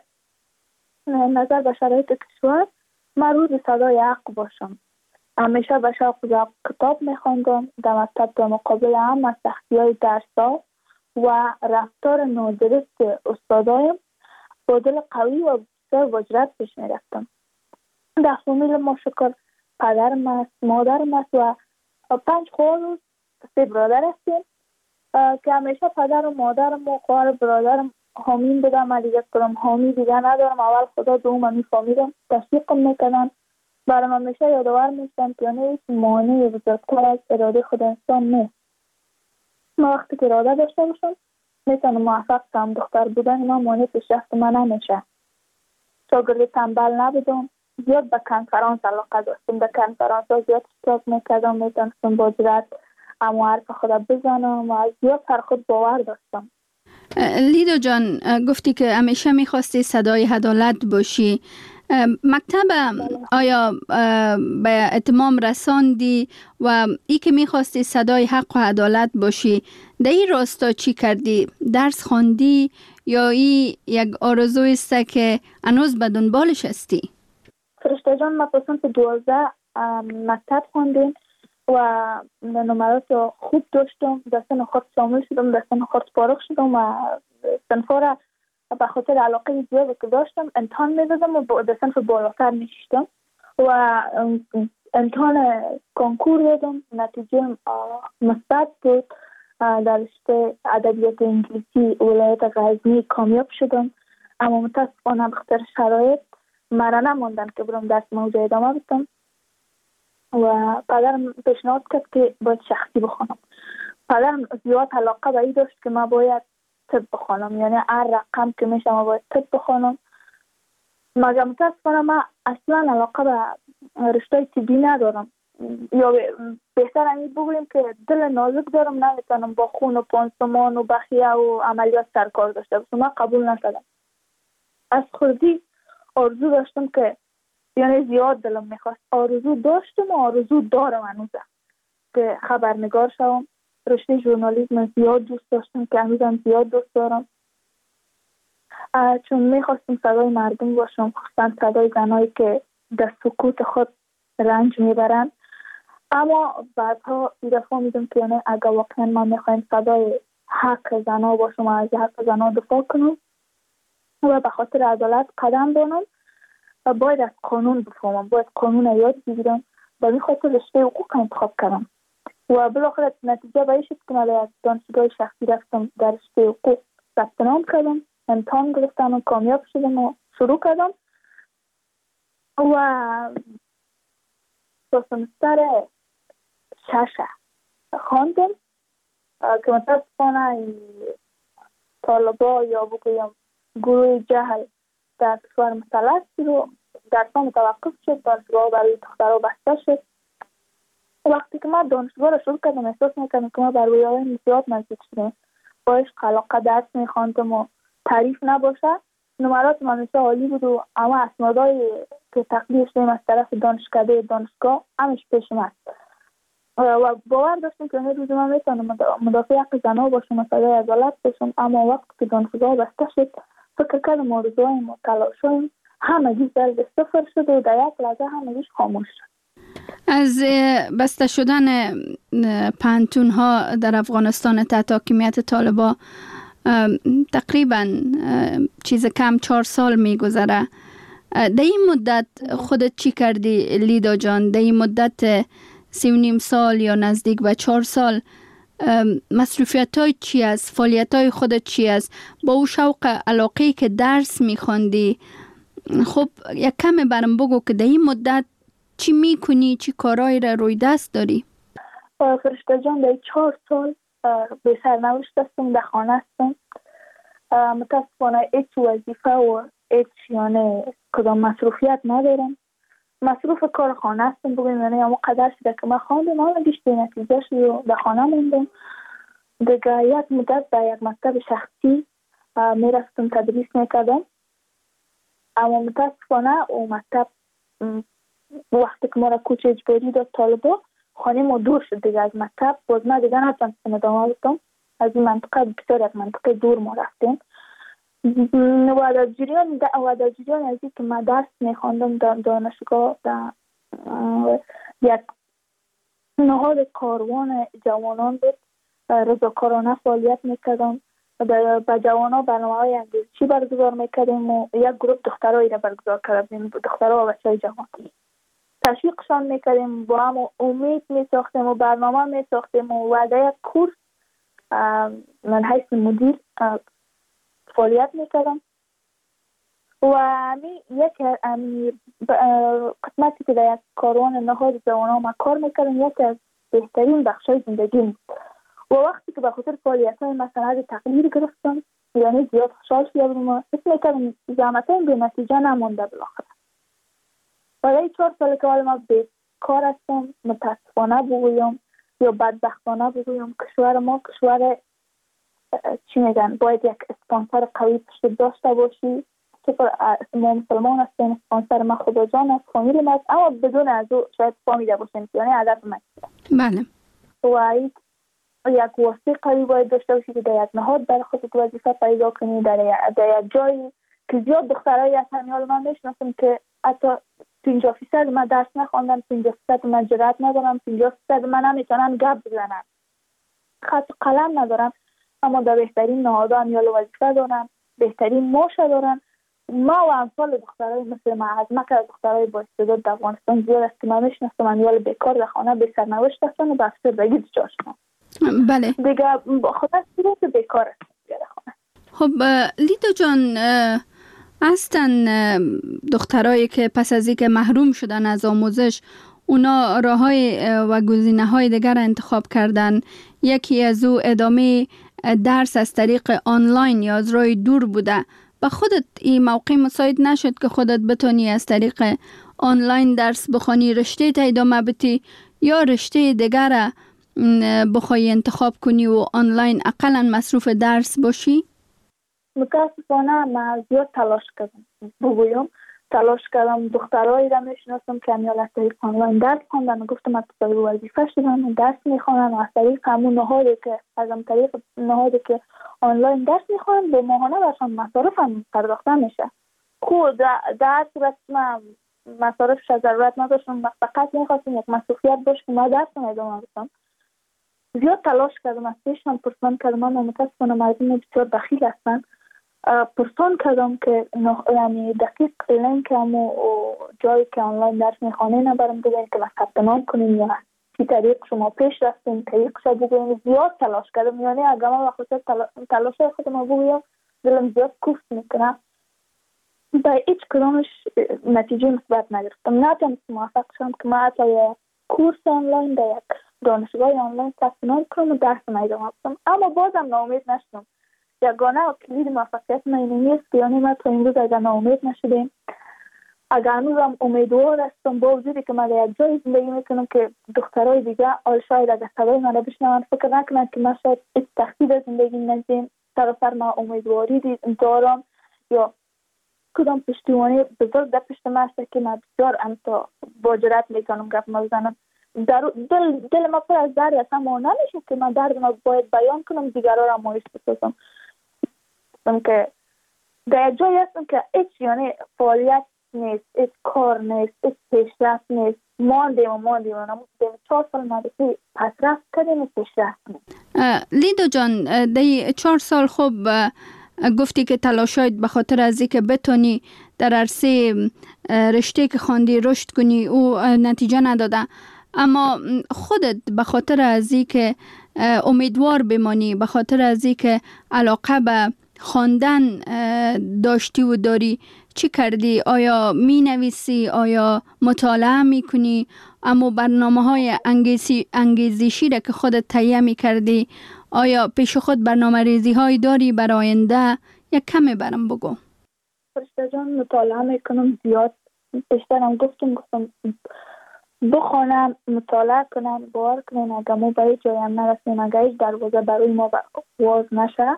نظر به شرایط کشور من روز صدای حق باشم. همیشه به شوق کتاب میخواندم. در مکتب در مقابل هم از سختی‌های درس‌ها و رفتار نادرست استادایم با دل قوی و بسیار وجرت پیش میرفتم. در فامیل ما شکر پدرم است، مادرم است و 5 خواهر و 3 برادر هستیم که همیشه پدر و مادرم و خواهر برادرم حامیم بودم. من دیگه کدام حامی دیگه ندارم. اول خدا دوم میفهمیدم، تشویقم میکنن، برام همیشه یادآور میشن که هیچ مانعی بزرگتر از اراده خود انسان نیست. ما وقتی که اراده داشته باشم میتونم موفق شم. دختر بودن من مانع پیشرفت من نمیشه. شاگرد تنبل نبودم، زیاد به کنفرانس علاقه داشتم. در کنفرانس ها زیاد اشتراک میکردم، میتونستم با جرأت اما حرف خود بزنم و زیاد سر خود باور داشتم. لیدا جان، گفتی که همیشه میخواستی صدای عدالت باشی. مکتب آیا به اتمام رساندی و ای که میخواستی صدای حق و عدالت باشی در این راستا چی کردی؟ درس خواندی یا ای یک آرزوی است که هنوز به دنبالش هستی؟ فرشته جان، ما پسند 12 مکتب خواندیم و نمرات خوب داشتم. در سن خود شامل شدم، در سن خود فارغ شدم و صنفا را به خاطر علاقه زیادی که داشتم امتحان میدادم و در صنف بالاتر میشتم و امتحان کنکور دادم. نتیجه مثبت بود. در رشته ادبیات انگلیسی ولایت غزنی کامیاب شدم، اما متاسفانه به خاطر شرایط مرا نماندن که برم درس موضوع ادامه بدم و پدرم پیشنهاد کرد که باید شخصی بخونم. پدرم زیاد علاقه به این داشت که من باید طب بخونم، یعنی هر رقم که میشه ما باید طب بخونم. مگر متاسفانه من اصلا علاقه به رشته طبی ندارم. یا بهتر همین بگوییم که دل نازک دارم، نمیتونم با خون و پانسمان و بخیه و عملیات سرکار داشته باشم. من قبول نکردم. از خودی آرزو داشتم که یعنی زیاد دلم میخواست، آرزو داشتم و آرزو دارم هنوزم که خبرنگار شوم. رشته ژورنالیسم زیاد دوست داشتم که هنوزم زیاد دوست دارم، چون میخواستم صدای مردم باشم، خصوصا صدای زنایی که در سکوت خود رنج میبرن. اما بعدها ایده فهمیدم که یعنی اگر واقعا من میخوایم صدای حق زنها باشم و از حق زنها دفاع کنم و به خاطر عدالت قدم بانم و باید از قانون بفهمم، باید قانون یاد بگیرم. به این خاطر رشته حقوق انتخاب کردم و بالاخره نتیجه به این شد که من از دانشگاه شخصی رفتم در رشته حقوق ثبت نام کردم، امتحان گرفتم و کامیاب شدم و شروع کردم و سمستر 6 خواندم که متاسفانه طالبا یا بگویم گروه جهل در کشور مسلط رو درسا متوقف شد، دانشگاه برای دخترها بسته شد. وقتی که من دانشگاه رو شروع کردم احساس میکردم که ما بر رویاهای زیاد نزدیک شدیم. با عشق علاقه درس میخواندم و تعریف نباشه. نمرات من عالی بود و اما اسنادهای که تقدیر شدیم از طرف دانشکده دانشگاه همش پیش من و باور داشتم که روز من میتونم مدافع حق زنها باشم و صدای عدالت باشم. اما وقتی که دانشگاه بسته شد فکر کردم آرزوهایم و تلاشهایم همگی در صفر شد و در یک لحظه همگیش خاموش شد. از بسته شدن پانتون ها در افغانستان تحت حاکمیت طالبان تقریبا چیز کم 4 سال میگذره. در این مدت خودت چی کردی لیدا جان؟ در این مدت 3.5 سال یا نزدیک به 4 سال مصروفیت های چی است؟ فعالیت های خودت چی است؟ با او شوق علاقه‌ای که درس میخوندی، خب یک کم برام بگو که در این مدت چی میکنی؟ چی کارهایی را روی دست داری؟ فرشته جان در 4 سال به سرنوشت هستم، در خانه هستم. متاسفانه هیچ وظیفه و هیچ یعنی کدام مصروفیت ندارم. مصروف کار خانه هستم بگویم، یعنی اما قدر شده که من خواندم اما گشت نتیجه شد و در خانه موندم. دیگه یک مدت در یک مکتب شخصی میرفتم تدریس میکردم، اما متاسفانه او مکتب وقتی که ما را کوچ اجباری داد طالبا، خانه ما دور شد دیگه از مکتب. باز من دیگه نتونستم ادامه بدم. از این منطقه بسیار از منطقه دور ما رفتیم و در جریان از این که من درس میخواندم در دانشگاه در یک نهاد کاروان جوانان بود، رضاکارانه فعالیت میکردم. با جوانان برنامه‌های انگیزشی برگزار میکردیم و یک گروه دخترایی را برگزار کردیم، دخترها و بچه‌های جوان تشویقشان میکردیم، با هم امید میساختیم و برنامه میساختیم و در یک کورس من حیث مدیر فعالیت میکردم و یک قسمتی که در یک کاروان نهاد جوانان ما کار میکردم یکی از بهترین بخشای زندگیم و وقتی که به خاطر فعالیت‌های مثلا تقدیر گرفتم یعنی زیاد خوشحال شدم و فکر میکردم زحمتایم به نتیجه نمونده. بالاخره برای 4 سال که حالا ما بیکار هستم، متاسفانه بگویم یا بدبختانه بگویم، کشور ما کشور چی میگن باید یک اسپانسر قوی پشت داشته باشی که ما مسلمان هستیم. اسپانسر ما خدا جان است، فامیل ما است، اما بدون از او شاید فامیل باشیم یعنی هدف من. بله. و یک واسطه قوی باید داشته باشی که در یک نهاد برای خودت وظیفه پیدا کنی، در یک جایی که زیاد دخترایی هستن. حالا من میشناسم که حتی 50% من درس نخواندم، 50% من جرأت ندارم، 50% من نمیتونم گپ بزنم، خط قلم ندارم، اما در بهترین نهادها یا وظیفه دارن، بهترین معاش دارن. ما و امثال دخترای مثل ما از مکه دخترای با استعداد در افغانستان زیاد است که من میشناسم انیال بیکار در خانه به سرنوشت هستن و به افسردگی دچار شدن. بله. دیگه خدا صورت بیکار است در خانه. خب لیدا جان، هستن دخترایی که پس از اینکه محروم شدن از آموزش اونا راههای و گزینه‌های دیگر انتخاب کردن. یکی از او ادامه درس از طریق آنلاین یا از راه دور بوده. و خودت این موقع مساعد نشد که خودت بتونی از طریق آنلاین درس بخونی، رشته تا ادامه بدی، یا رشته دیگر بخوای انتخاب کنی و آنلاین اقلا مصروف درس باشی؟ متاسفانه من زیاد تلاش کردم. بگویم تلاش کردم. دخترایی را میشناسم که امیال از طریق آنلاین درس خوندن و گفتم از طریق وظیفه شدن درس میخوانن و از طریق همون نهادی که که آنلاین درس میخوانن به ماهانه برشان مصارف هم پرداخته میشه. خود در صورت من مصارفش ضرورت نداشتم، فقط میخواستم یک مصروفیت باشه که ما درس ادامه بدم. زیاد تلاش کردم، از پیشم پرسان کردم، اما متاسفانه مردم بسیار بخیل هستن. پرسان کردم که یعنی دقیق لینک همو جایی که آنلاین درس میخوانه نبرم بگوین که ثبت نام کنیم یا چی طریق شما پیش رفتیم طریقش بگوین. زیاد تلاش کردم، یعنی اگر من بخاطر تلاش خودم بگویم دلم زیاد کوفت میکنه. به هیچ کدامش نتیجه مثبت نگرفتم. نتونستم موفق شدم که من حتی یک کورس آنلاین در یک دانشگاه آنلاین ثبت نام کنم و درس ادامه بدم. اما بازم ناامید نشدم. یگانه کلید موفقیت من این است که یعنی من تا امروز اگر ناامید نشدم، اگر هنوزم امیدوار هستم با وجودی که من در یک جای زندگی میکنم که دخترای دیگه شاید اگر صدای من را بشنون فکر نکنند که من شاید هیچ تخدید زندگی ندارم، سراسر من امیدواری دارم یا کدام پشتیبانی بزرگ در پشت من است که من بسیار تا با جرأت میتونم گپ بزنم. دل ما پر از درد است، اما نمیشه که من درد ما باید بیان کنم دیگران را مایوس بسازم. که در جایی هستم که هیچ یعنی فعالیت نیست، هیچ کار نیست، هیچ پیشرفت نیست. ماندیم 4 سال مدرسه پسرفت کردیم و پیشرفت نیست. لیدا جان، در 4 سال خوب گفتی که تلاشایت به خاطر از اینکه بتونی در عرصه رشته که خواندی رشد کنی او نتیجه نداده، اما خودت به خاطر از اینکه امیدوار بمانی، به خاطر از اینکه علاقه به خواندن داشتی و داری چی کردی؟ آیا می نویسی؟ آیا مطالعه می کنی؟ اما برنامه های انگیزشی را که خودت تهیه می کردی آیا پیش خود برنامه ریزی هایی داری برای آینده؟ یک کمی برام بگو. فرشته جان، مطالعه می کنم زیاد. بیشترم گفتم بخونم، مطالعه کنم، باور کنم اگر ما به جایی هم نرسیم، اگر هیچ دروازه برای ما باز نشه،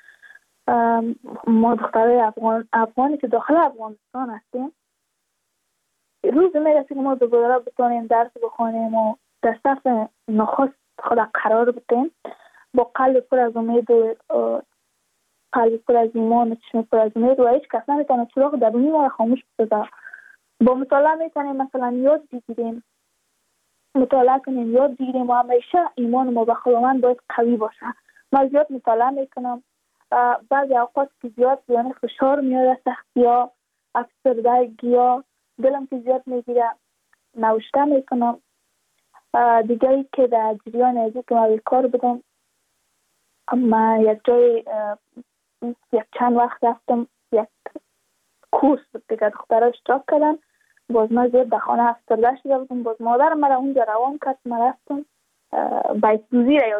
ما دخترای افغانی که داخل افغانستان هستیم روز میرسه که ما دوباره بتونیم درس بخونیم و در صف نخست خود قرار بدیم با قلب پر از امید و قلب پر از ایمان و چشم پر از امید و هیچ کس نمیتونه چراغ درونی ما را خاموش بسازه. با مطالعه میتونیم مثلا یاد بگیریم، مطالعه کنیم یاد بگیریم و همیشه ایمان ما به خداوند باید قوی باشه. من زیاد مطالعه میکنم. بعضی اوقات که زیاد یعنی فشار میاد، سختی‌ها، افسردگی، دلم که زیاد میگیره، نوشته میکنم. دیگه ای که در جریان ازی که من کار بدم، اما یک جای یک چند وقت رفتم یک کورس دیگه دخترها اشتراک کردن، باز من زیاد در خانه افسرده شده بودم. باز مادر مرا اونجا روان کرد، من رفتم بیت‌دوزی را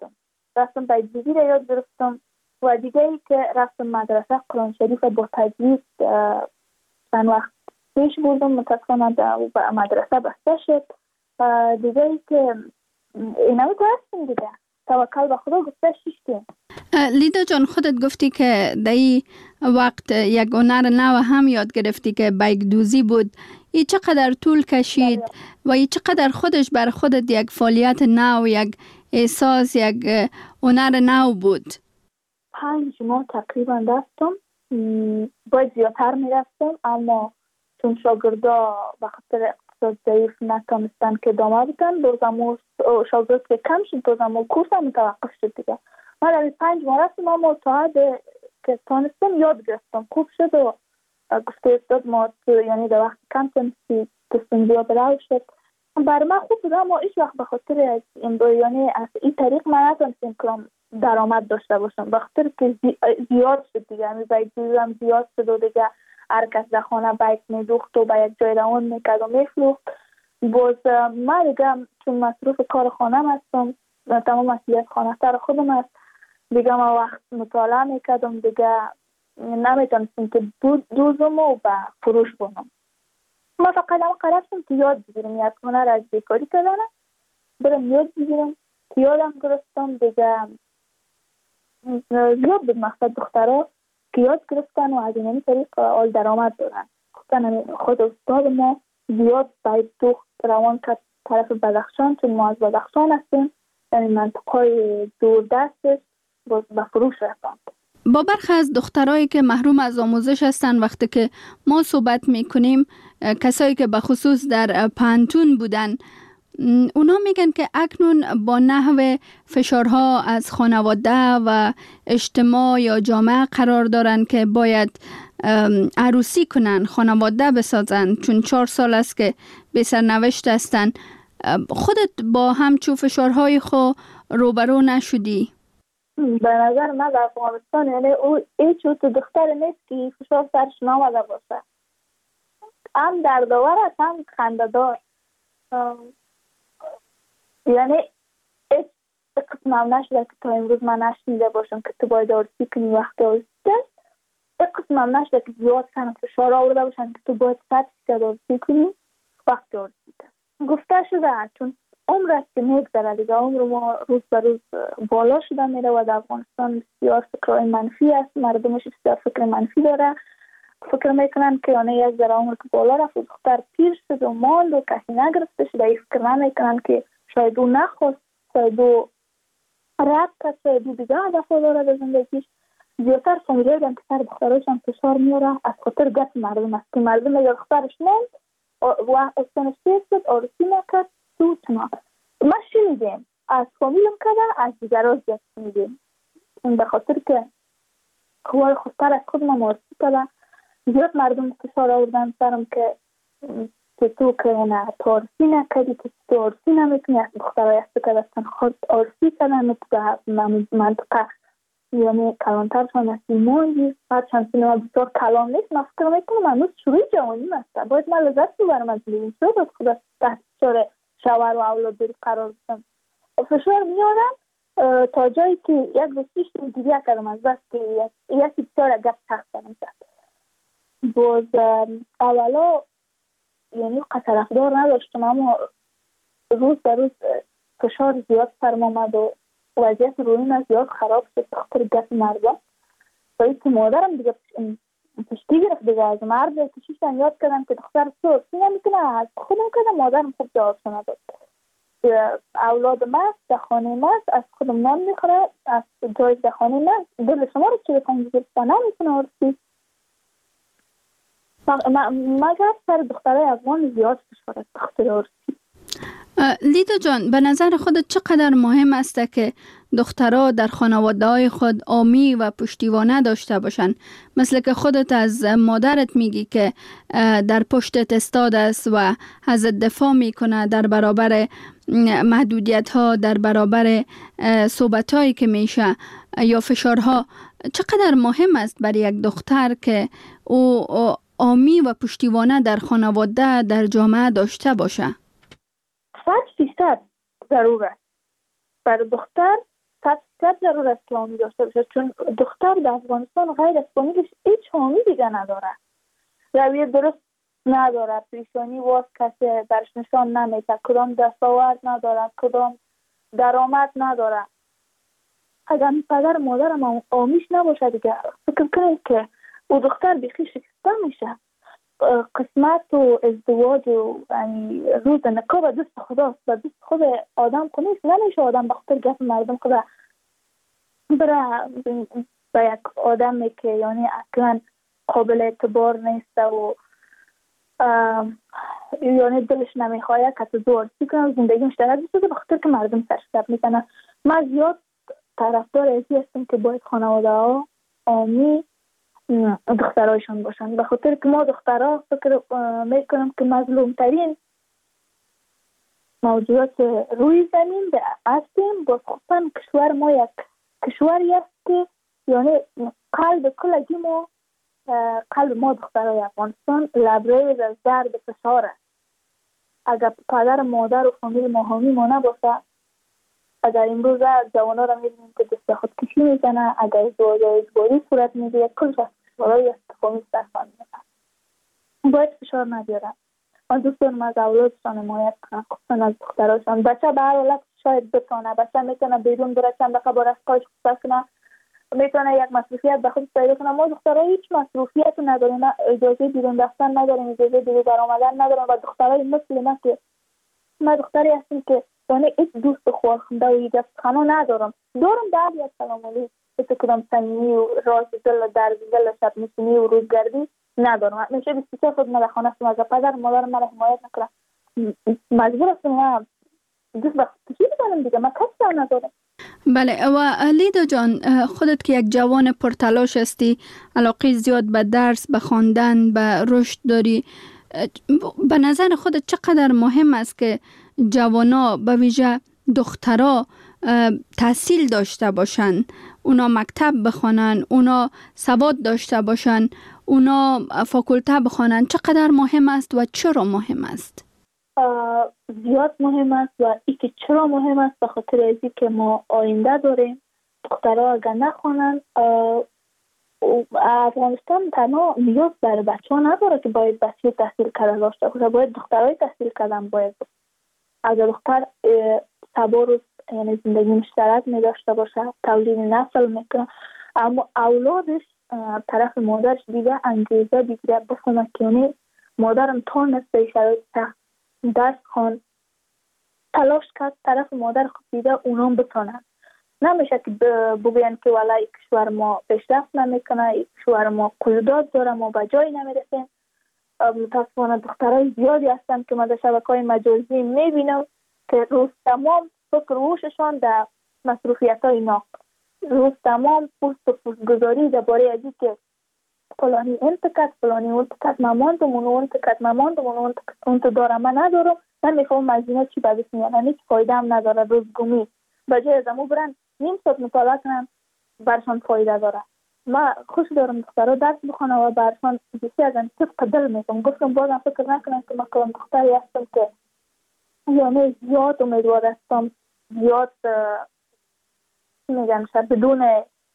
یاد گرفتم. و دیگه ای که رفتم مدرسه قرآن شریف با تجوید چند وقت پیش بردم، متاسفانه در مدرسه بسته شد. دیگه ای که اینمی تو هستیم دیگه، توکل به خدا گفته شیشتیم. لیدا جان، خودت گفتی که در این وقت یک هنر نو هم یاد گرفتی که بیک دوزی بود. این چقدر طول کشید و این چقدر خودش بر خودت یک فعالیت نو، یک احساس، یک هنر نو بود؟ 5 ماه تقریبا رفتم. باید زیادتر میرفتم، اما چون شاگردا به خاطر اقتصاد ضعیف نتونستن که ادامه بدن، بازم شاگرد که کم شد، بازم کورس هم متوقف شد دیگه. من در 5 ماه رفتم، اما تا که تونستم یاد گرفتم، خوب شد و گفته استاد ما یعنی در وقت کم تونستی تصمیم زیاد رو شد. برای من خوب بود، اما هیچ وقت به خاطر از یعنی از این طریق من نتونستم کنم درآمد داشته باشم، به خاطر که زیاد شد دیگه. یعنی بیک دوزم زیاد شد و دیگه هر کس در خانه بیک میدوخت و به یک جای روان میکرد و میفروخت. باز من دیگه چون مصروف کار خانم هستم، تمام مسئولیت خانه سر خودم هست دیگه، من وقت مطالعه میکردم دیگه نمیتونستم که دوزم و به فروش بونم. ما فقط هم قرار شدم که یاد بگیرم یک هنر از بیکاری کردن برم یاد بگیرم که یادم گرفتم دیگه. زیاد بود مقصد دخترها که یاد گرفتن و از این طریق آل درآمد دارن. خود استاد ما زیاد باید دخت روان کرد طرف بدخشان، چون ما از بدخشان هستیم، یعنی منطقه دوردست به فروش رفتند. با برخی از دخترایی که محروم از آموزش هستند وقتی که ما صحبت میکنیم، کسایی که به خصوص در پانتون بودن، اونا میگن که اکنون با نحو فشارها از خانواده و اجتماع یا جامعه قرار دارن که باید عروسی کنن، خانواده بسازن، چون 4 سال است که به سرنوشت هستن. خودت با همچو فشارهای خو روبرو نشدی؟ به نظر من در افغانستان یعنی هیچ تو دختر نیست که فشار سرش نامده باشه، هم دردآور است هم خنده‌دار. یعنی هیچ قسم هم نشده که تا امروز من نشنیده باشم که تو باید عروسی کنی وقت عروسی است. یک قسم هم نشده که زیاد کنم فشار آورده باشن که تو باید 100% عروسی کنی وقت عروسی است. گفته شده چون عمر است که میگذره دیگه، عمر ما روز به روز بالا شده میره و در افغانستان بسیار فکرهای منفی است، مردمش بسیار فکر منفی داره، فکر میکنن که یعنی یک ذره عمر که بالا رفت دختر پیر شد و ماند و کسی نگرفته شده، این فکر نمیکنن که شاید او نخواست، شاید او رد کرد، شاید او دیگه هدفها داره به زندگیش. زیادتر فامیلای که سر دختراشان فشار میاره از خاطر گپ مردم است که مردم یا دخترش موند و استانش تیز شد عروسی نکرد تو چنا. ما شنیدیم از فامیلم کده از دیگران زیاد شنیدیم، به خاطر که خواه خودتر از خود ما عروسی کده زیاد مردم فشار آوردن سرم که تو که نه تو عروسی نکردی، که تو عروسی نمیکنی، از دخترهای است که دستن خود عروسی کدن تو منطقه یعنی کلانترشان از ایمانی بعد چند سینما بسیار کلان نیست. من فکر میکنم هنوز شروع جوانی است، باید من لذت ببرم از لیوین شد از خود تحت فشار شوهر و اولاد داری قرار بستم. فشار میارم تا جایی که یک روزیش دیگه کردم از بس که یکی بسیار گپ تخت کنم کرد. باز اولا یعنی طرفدار نداشتم، اما روز به روز فشار زیاد سرم آمد و وضعیت روی من زیاد خراب شد به خاطر گپ مردم. باید که مادرم دیگه پشتی گرفت دیگه از مرد کشیشتن یاد کردم که دختر تو عروسی نمیکنه، از خودم کردم مادرم خوب جواب نداد. اولاد مست در خانه مست از خودم نان میخوره، از جای در خانه مست دل شما رو چه بکنم دیگه نمیکنه عروسی. مگر سر دخترای افغان زیاد فشار است بخاطر عروسی. لیدا جان، به نظر خودت چقدر مهم است که دخترها در خانواده‌های خود حامی و پشتیبانه داشته باشند؟ مثل که خودت از مادرت میگی که در پشتت استاد است و ازت دفاع میکنه در برابر محدودیت‌ها، در برابر صحبت‌هایی که میشه یا فشارها. چقدر مهم است برای یک دختر که او حامی و پشتیبانه در خانواده، در جامعه داشته باشه؟ 100% ضرور است. برای دختر 100% ضرور است که حامی داشته باشه، چون دختر در افغانستان غیر از فامیلش هیچ حامی دیگه نداره، رویه درست نداره، پیشانی واس کسی درش نشان نمیده، کدام دستاورد نداره، کدام درآمد نداره. اگر پدر مادرم حامیش نباشه دیگه فکر کنید که او دختر بیخی شکسته میشه. قسمت و ازدواج و یعنی روز نکاح به دست خداست، به دست خود آدم که نیست. نمیشه آدم بخاطر گپ مردم خدا بره به یک آدمی که یعنی اصلا قابل اعتبار نیست و یعنی دلش نمیخواد که تو عروسی کنه زندگی مشترک بسازه بخاطر که مردم سرش در میکنه. من زیاد طرفدار ازی هستم که باید خانواده ها حامی دخترایشان باشند، به خاطر که ما دخترها فکر میکنم که مظلوم ترین موجودات روی زمین هستیم. با خصوصا کشور ما یک کشوری است که یعنی قلب کلگی ما، قلب ما دخترای افغانستان لبریز از درد فشار است. اگر پدر مادر و فامیل ما حامی ما نباشه، اگر امروز جوانا را می‌بینیم که دست خود کشی میزنه، اگر ازدواجی صورت میگیره، کل فشارهای استفامی سرفان میزنه. باید فشار نبیارن. من دوست دارم از اولادشان حمایت کنم، خصوصا از دختراشان. بچه به هر حالت شاید بتونه، بچه میتونه بیرون بره چند دقیقه با رفقاش خصوصا کنه، میتونه یک مصروفیت به خود پیدا کنه. ما دخترها هیچ مصروفیت نداریم، اجازه بیرون رفتن نداریم، اجازه بیرون برآمدن نداریم. و دخترای مثل ما که من دختری هستم که یعنی هیچ دوست خورخنده و یک خانه ندارم. دارم بعد یک سلام علیک کدام صمیمی و راز دل درد دل شب نشینی و روزگردی ندارم. همیشه 24 خود من در خانه هستم، از پدر مادر من حمایت نکنم، مجبور هستم دوست به خودی بزنم دیگه، من کسی ندارم. بله. و لیدا جان، خودت که یک جوان پرتلاش هستی، علاقه زیاد به درس، به خواندن، به رشد داری، به نظر خودت چقدر مهم است که جوانا به ویژه دخترها تحصیل داشته باشن، اونا مکتب بخوانن، اونا سواد داشته باشن، اونا فاکولته بخوانن؟ چقدر مهم است و چرا مهم است؟ زیاد مهم است. و ای که چرا مهم است به خاطر اینکه که ما آینده داریم. دخترها اگر نخوانن، افغانستان تنها نیاز بر بچه ها نداره که باید بچه تحصیل کرده داشته باشه، باید دخترای تحصیل کردن باید. اگر دختر صبر یعنی زندگی مشترک می داشته باشه، تولید نسل میکنه، اما اولادش طرف مادرش دیگه انگیزه بگیره بخونه که یعنی مادرم تا نسته شرایط سخت درس خوان تلاش کرد، طرف مادر خود دیده اونام بتونن. نمیشه که بگوین که والله کشور ما پیشرفت نمیکنه، کشور ما قیودات داره، ما به جایی نمیرسیم. متاسفانه دخترای زیادی هستن که ما در شبکه‌های مجازی میبینم که روز تمام فکر روششان در مصروفیت‌های ناق، روز تمام پوست گذاری درباره ازی که فلانی انتقاد فلانی انتقاد ماماندمون اونت دارم من ندارم، من میخوام مزینه چی بدست میانم، هیچ فایده هم نداره. روزگمی بجای از امو برن نیم ساعت مطالعه کنن برشان فایده داره. ما خوش دارم دخترها درس بخونم و برشان بسی از این صدق دل میکنم. گفتم بازم فکر نکنم که من کلام دختری هستم که یعنی زیاد امیدوار هستم، زیاد میگن شاید بدون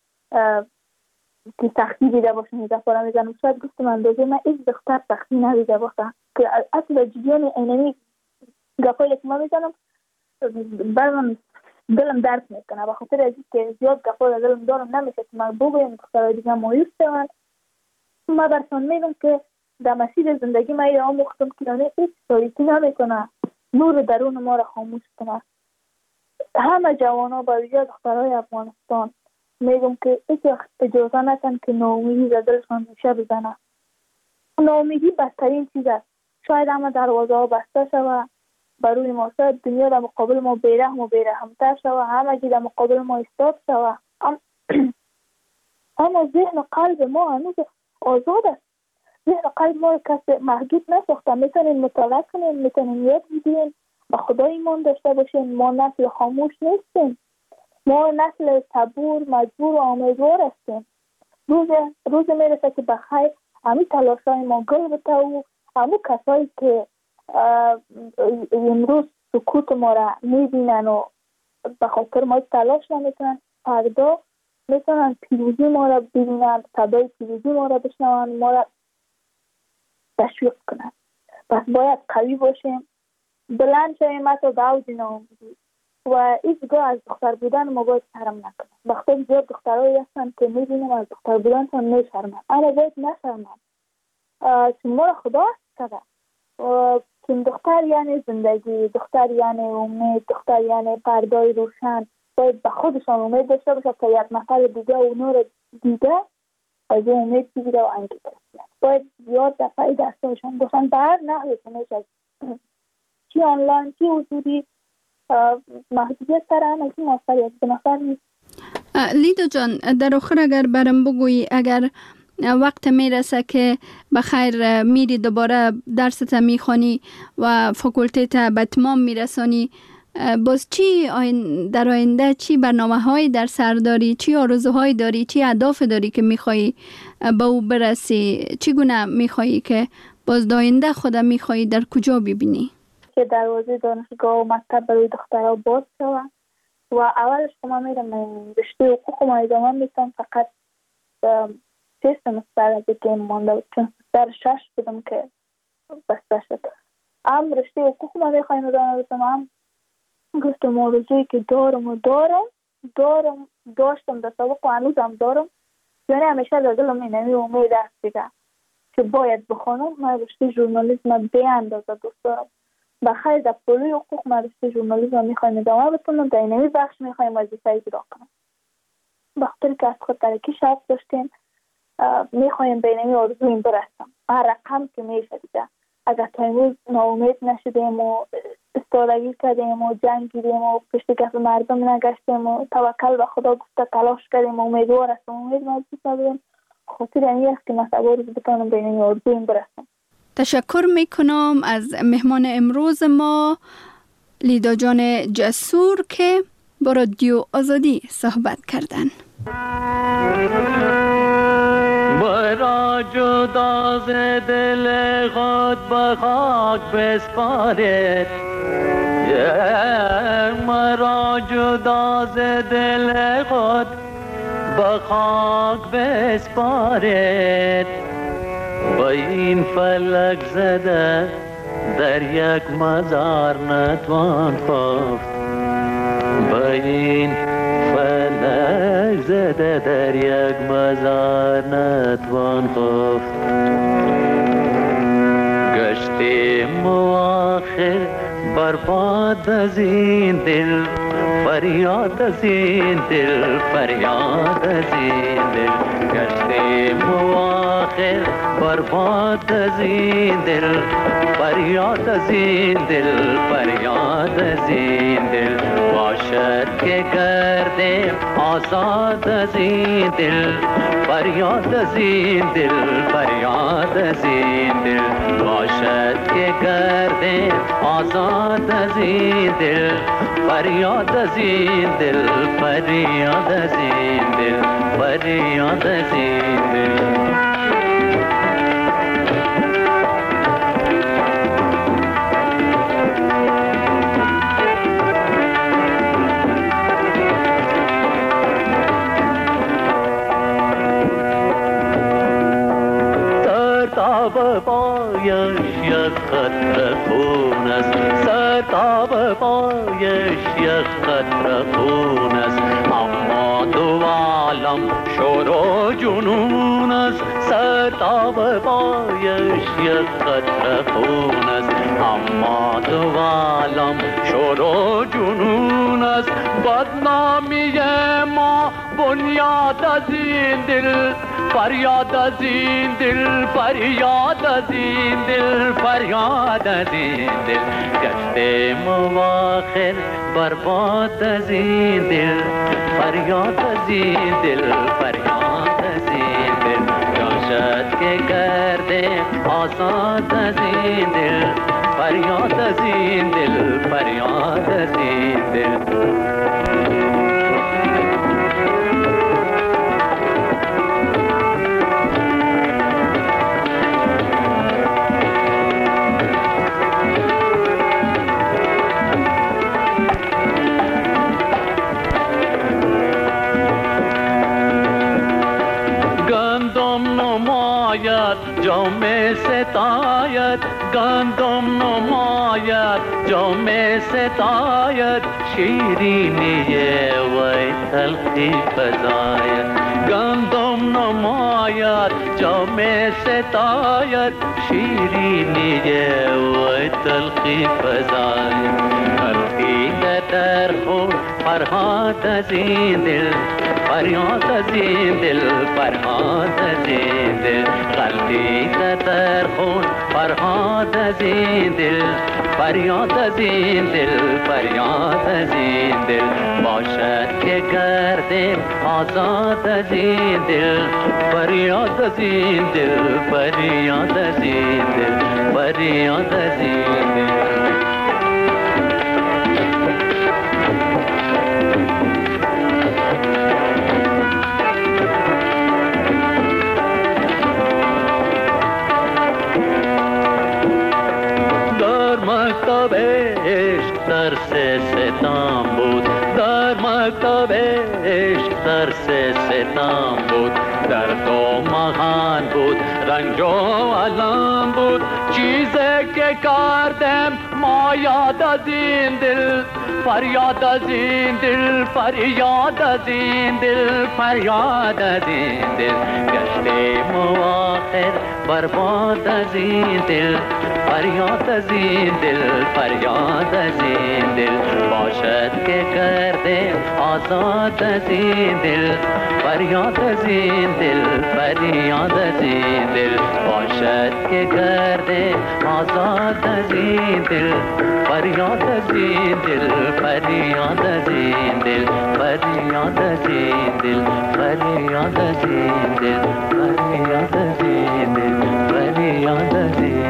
که سختی دیده باشم میده پارا میزنم. شاید گفتم اندازه من ایش دختر سختی ندیده باشم که اصلا جدیان اینمی گفایی که ما میزنم بر من دلم درد میکنه به خاطر ازی که زیاد گفایی دلم دارم نمیشه که من بگویم دخترهای دیگه مایوس شوند. ما برسان میدم که در مسیر زندگی ما ایره آموختم که یعنی هیچ تاریکی نمیکنه، نور درون ما را خاموش کنه. همه جوانا با ویژه دخترهای افغانستان میگم که هیچ اجازه نکن که ناامیدی در دلشان ریشه بزنه. ناامیدی بدترین چیز است. شاید همه دروازه ها بسته شود بروی ما، شاید دنیا در مقابل ما بیرحم و بیرحمتر شود، همه چیز در مقابل ما ایستاد شود، اما ذهن و قلب ما هنوز آزاد است. ذهن و قلب ما کسی محدود نساخته. میتونیم مطالعه کنیم، میتونیم یاد بگیریم، به خدا ایمان داشته باشیم. ما نسل خاموش نیستیم، ما نسل صبور مجبور و امیدوار هستیم. روز میرسه که بخیر همین تلاشای ما گل بته و همون کسایی که امروز سکوت ما را میبینن و به خاطر ما تلاش نمیکنن، فردا میتونن پیروزی ما را ببینن، صدای پیروزی ما را بشنون، ما را تشویق کنن. پس باید قوی باشیم، بلند شویم حتی به اوج ناامیدی و هیچگاه از دختر بودن ما باید شرم نکنم. وقتی زیاد دخترهایی هستن که میبینیم از دختر بودنشان میشرمن، اما باید نشرمن چون ما را خدا کرده. چون دختر یعنی زندگی، دختر یعنی امید، دختر یعنی پردای روشن. باید به خودشان امید داشته باشه تا یک نفر دیگه و نور دیگه از اون امید بگیره و انگیزه. باید زیاد دفعی دستاشان باشن به هر نحوی که میشه، چی آنلاین چی حضوری، محدودیت سر هم از این موفریت به نفر نیست. لیدا جان، در آخر اگر برم بگویی، اگر وقت میرسه که بخیر میری دوباره درست میخوانی و فاکولته به اتمام میرسانی، باز چی در آینده چی برنامه هایی در سر داری، چی آرزوهایی داری، چی اهداف داری که میخوایی به او برسی؟ چگونه میخوایی که باز در آینده خودت میخوایی در کجا ببینی؟ که دروازه دانشگاه و مکتب برای دخترها باز شود و اولش که من میرم رشته حقوق ما ادامه میتونم، فقط تست مستر از که مانده بود چون در 6 بودم که بسته شد. هم رشته حقوق ما میخوایم ادامه بدم، هم گفتم آرزویی که داشتم در سابق و هنوزم دارم، یعنی همیشه در دلم اینمی امید است دیگه که باید بخونم. من رشته ژورنالیسم به اندازه دوست دارم. بخیر در پروژه حقوق من رشته ژورنالیسم میخوایم ادامه بدم، در اینمی بخش میخوایم وظیفه اجرا کنم. بخاطر که از خود ترکی شرط داشتیم میخوایم به اینمی آرزویم برسم. هر رقم که میشه دیگه، اگر تا امروز ناامید نشدیم و استادگی کردیم و جنگیدیم و پشت کف مردم نگشتیم و توکل به خدا گفته تلاش کردیم و امیدوار هستم، امید مجبور نداریم، خاطر این است که مثلا روز بتونم به این آرزویم برسم. تشکر میکنم از مهمان امروز ما لیدا جان جسور که با رادیو آزادی صحبت کردن. مرا جدا ز دل خود به خاک بسپارید، مرا جدا ز دل خود به خاک بسپارید، با این فلک زده در یک مزار نتوان خفت، با این فلک زده در یک مزار نتوان خفت. گشتیم آخر برباد از این دل، فریاد از این دل، فریاد از این دل. گشتیم آخر برباد از این دل، فریاد از این دل، فریاد از این دل. باشد که گردیم آزاد از این دل، فریاد از این دل، فریاد از این دل. باشد که گردیم آزاد از این دل، فریاد از این دل، فریاد از این دل، فریاد از این دل. سرتاب پایش یک قطره خون است، سرتاب پایش یک قطره خون است، اما دو عالم شور و جنون است. سرتاب پایش یک قطره خون است، اما دو عالم شور و جنون است. بدنامی ما بنیاد از این دل، فریاد از این دل، فریاد از این دل، فریاد از این دل. گشتیم آخر برباد از این دل، فریاد از این دل، فریاد از این دل. باشد که گردیم آزاد از این دل، فریاد از این دل، فریاد از این دل. جام ستایت، گندم نماید جام ستایت، شیرینی وی تلخی فزاید. گندم نماید جام ستایت، شیرینی وی تلخی فزاید. تلخی در خون فرهاد از این دل، فریاد از این دل، فریاد از این دل. غلطی در خون فرهاد از این دل، فریاد از این دل، فریاد از این دل. باشد که گردیم آزاد از این دل، فریاد از این دل، فریاد از این دل، فریاد از این دل. مکتب عشق درس ستم بود، در مکتب عشق درس ستم بود. درد و محن بود، رنج و علم بود، چیزی که کردم ما یاد از این دل فریاد از این دل فریاد از این دل فریاد از این دل گشتیم و آخر برباد از این دل فریاد از این دل فریاد از این دل باشد که کردیم آزاد از این دل فریاد از این دل فریاد از این دل باشد که کردیم آزاد از این دل فریاد از این دل فریاد از این دل فریاد از این دل فریاد از این دل فریاد از این دل فریاد از این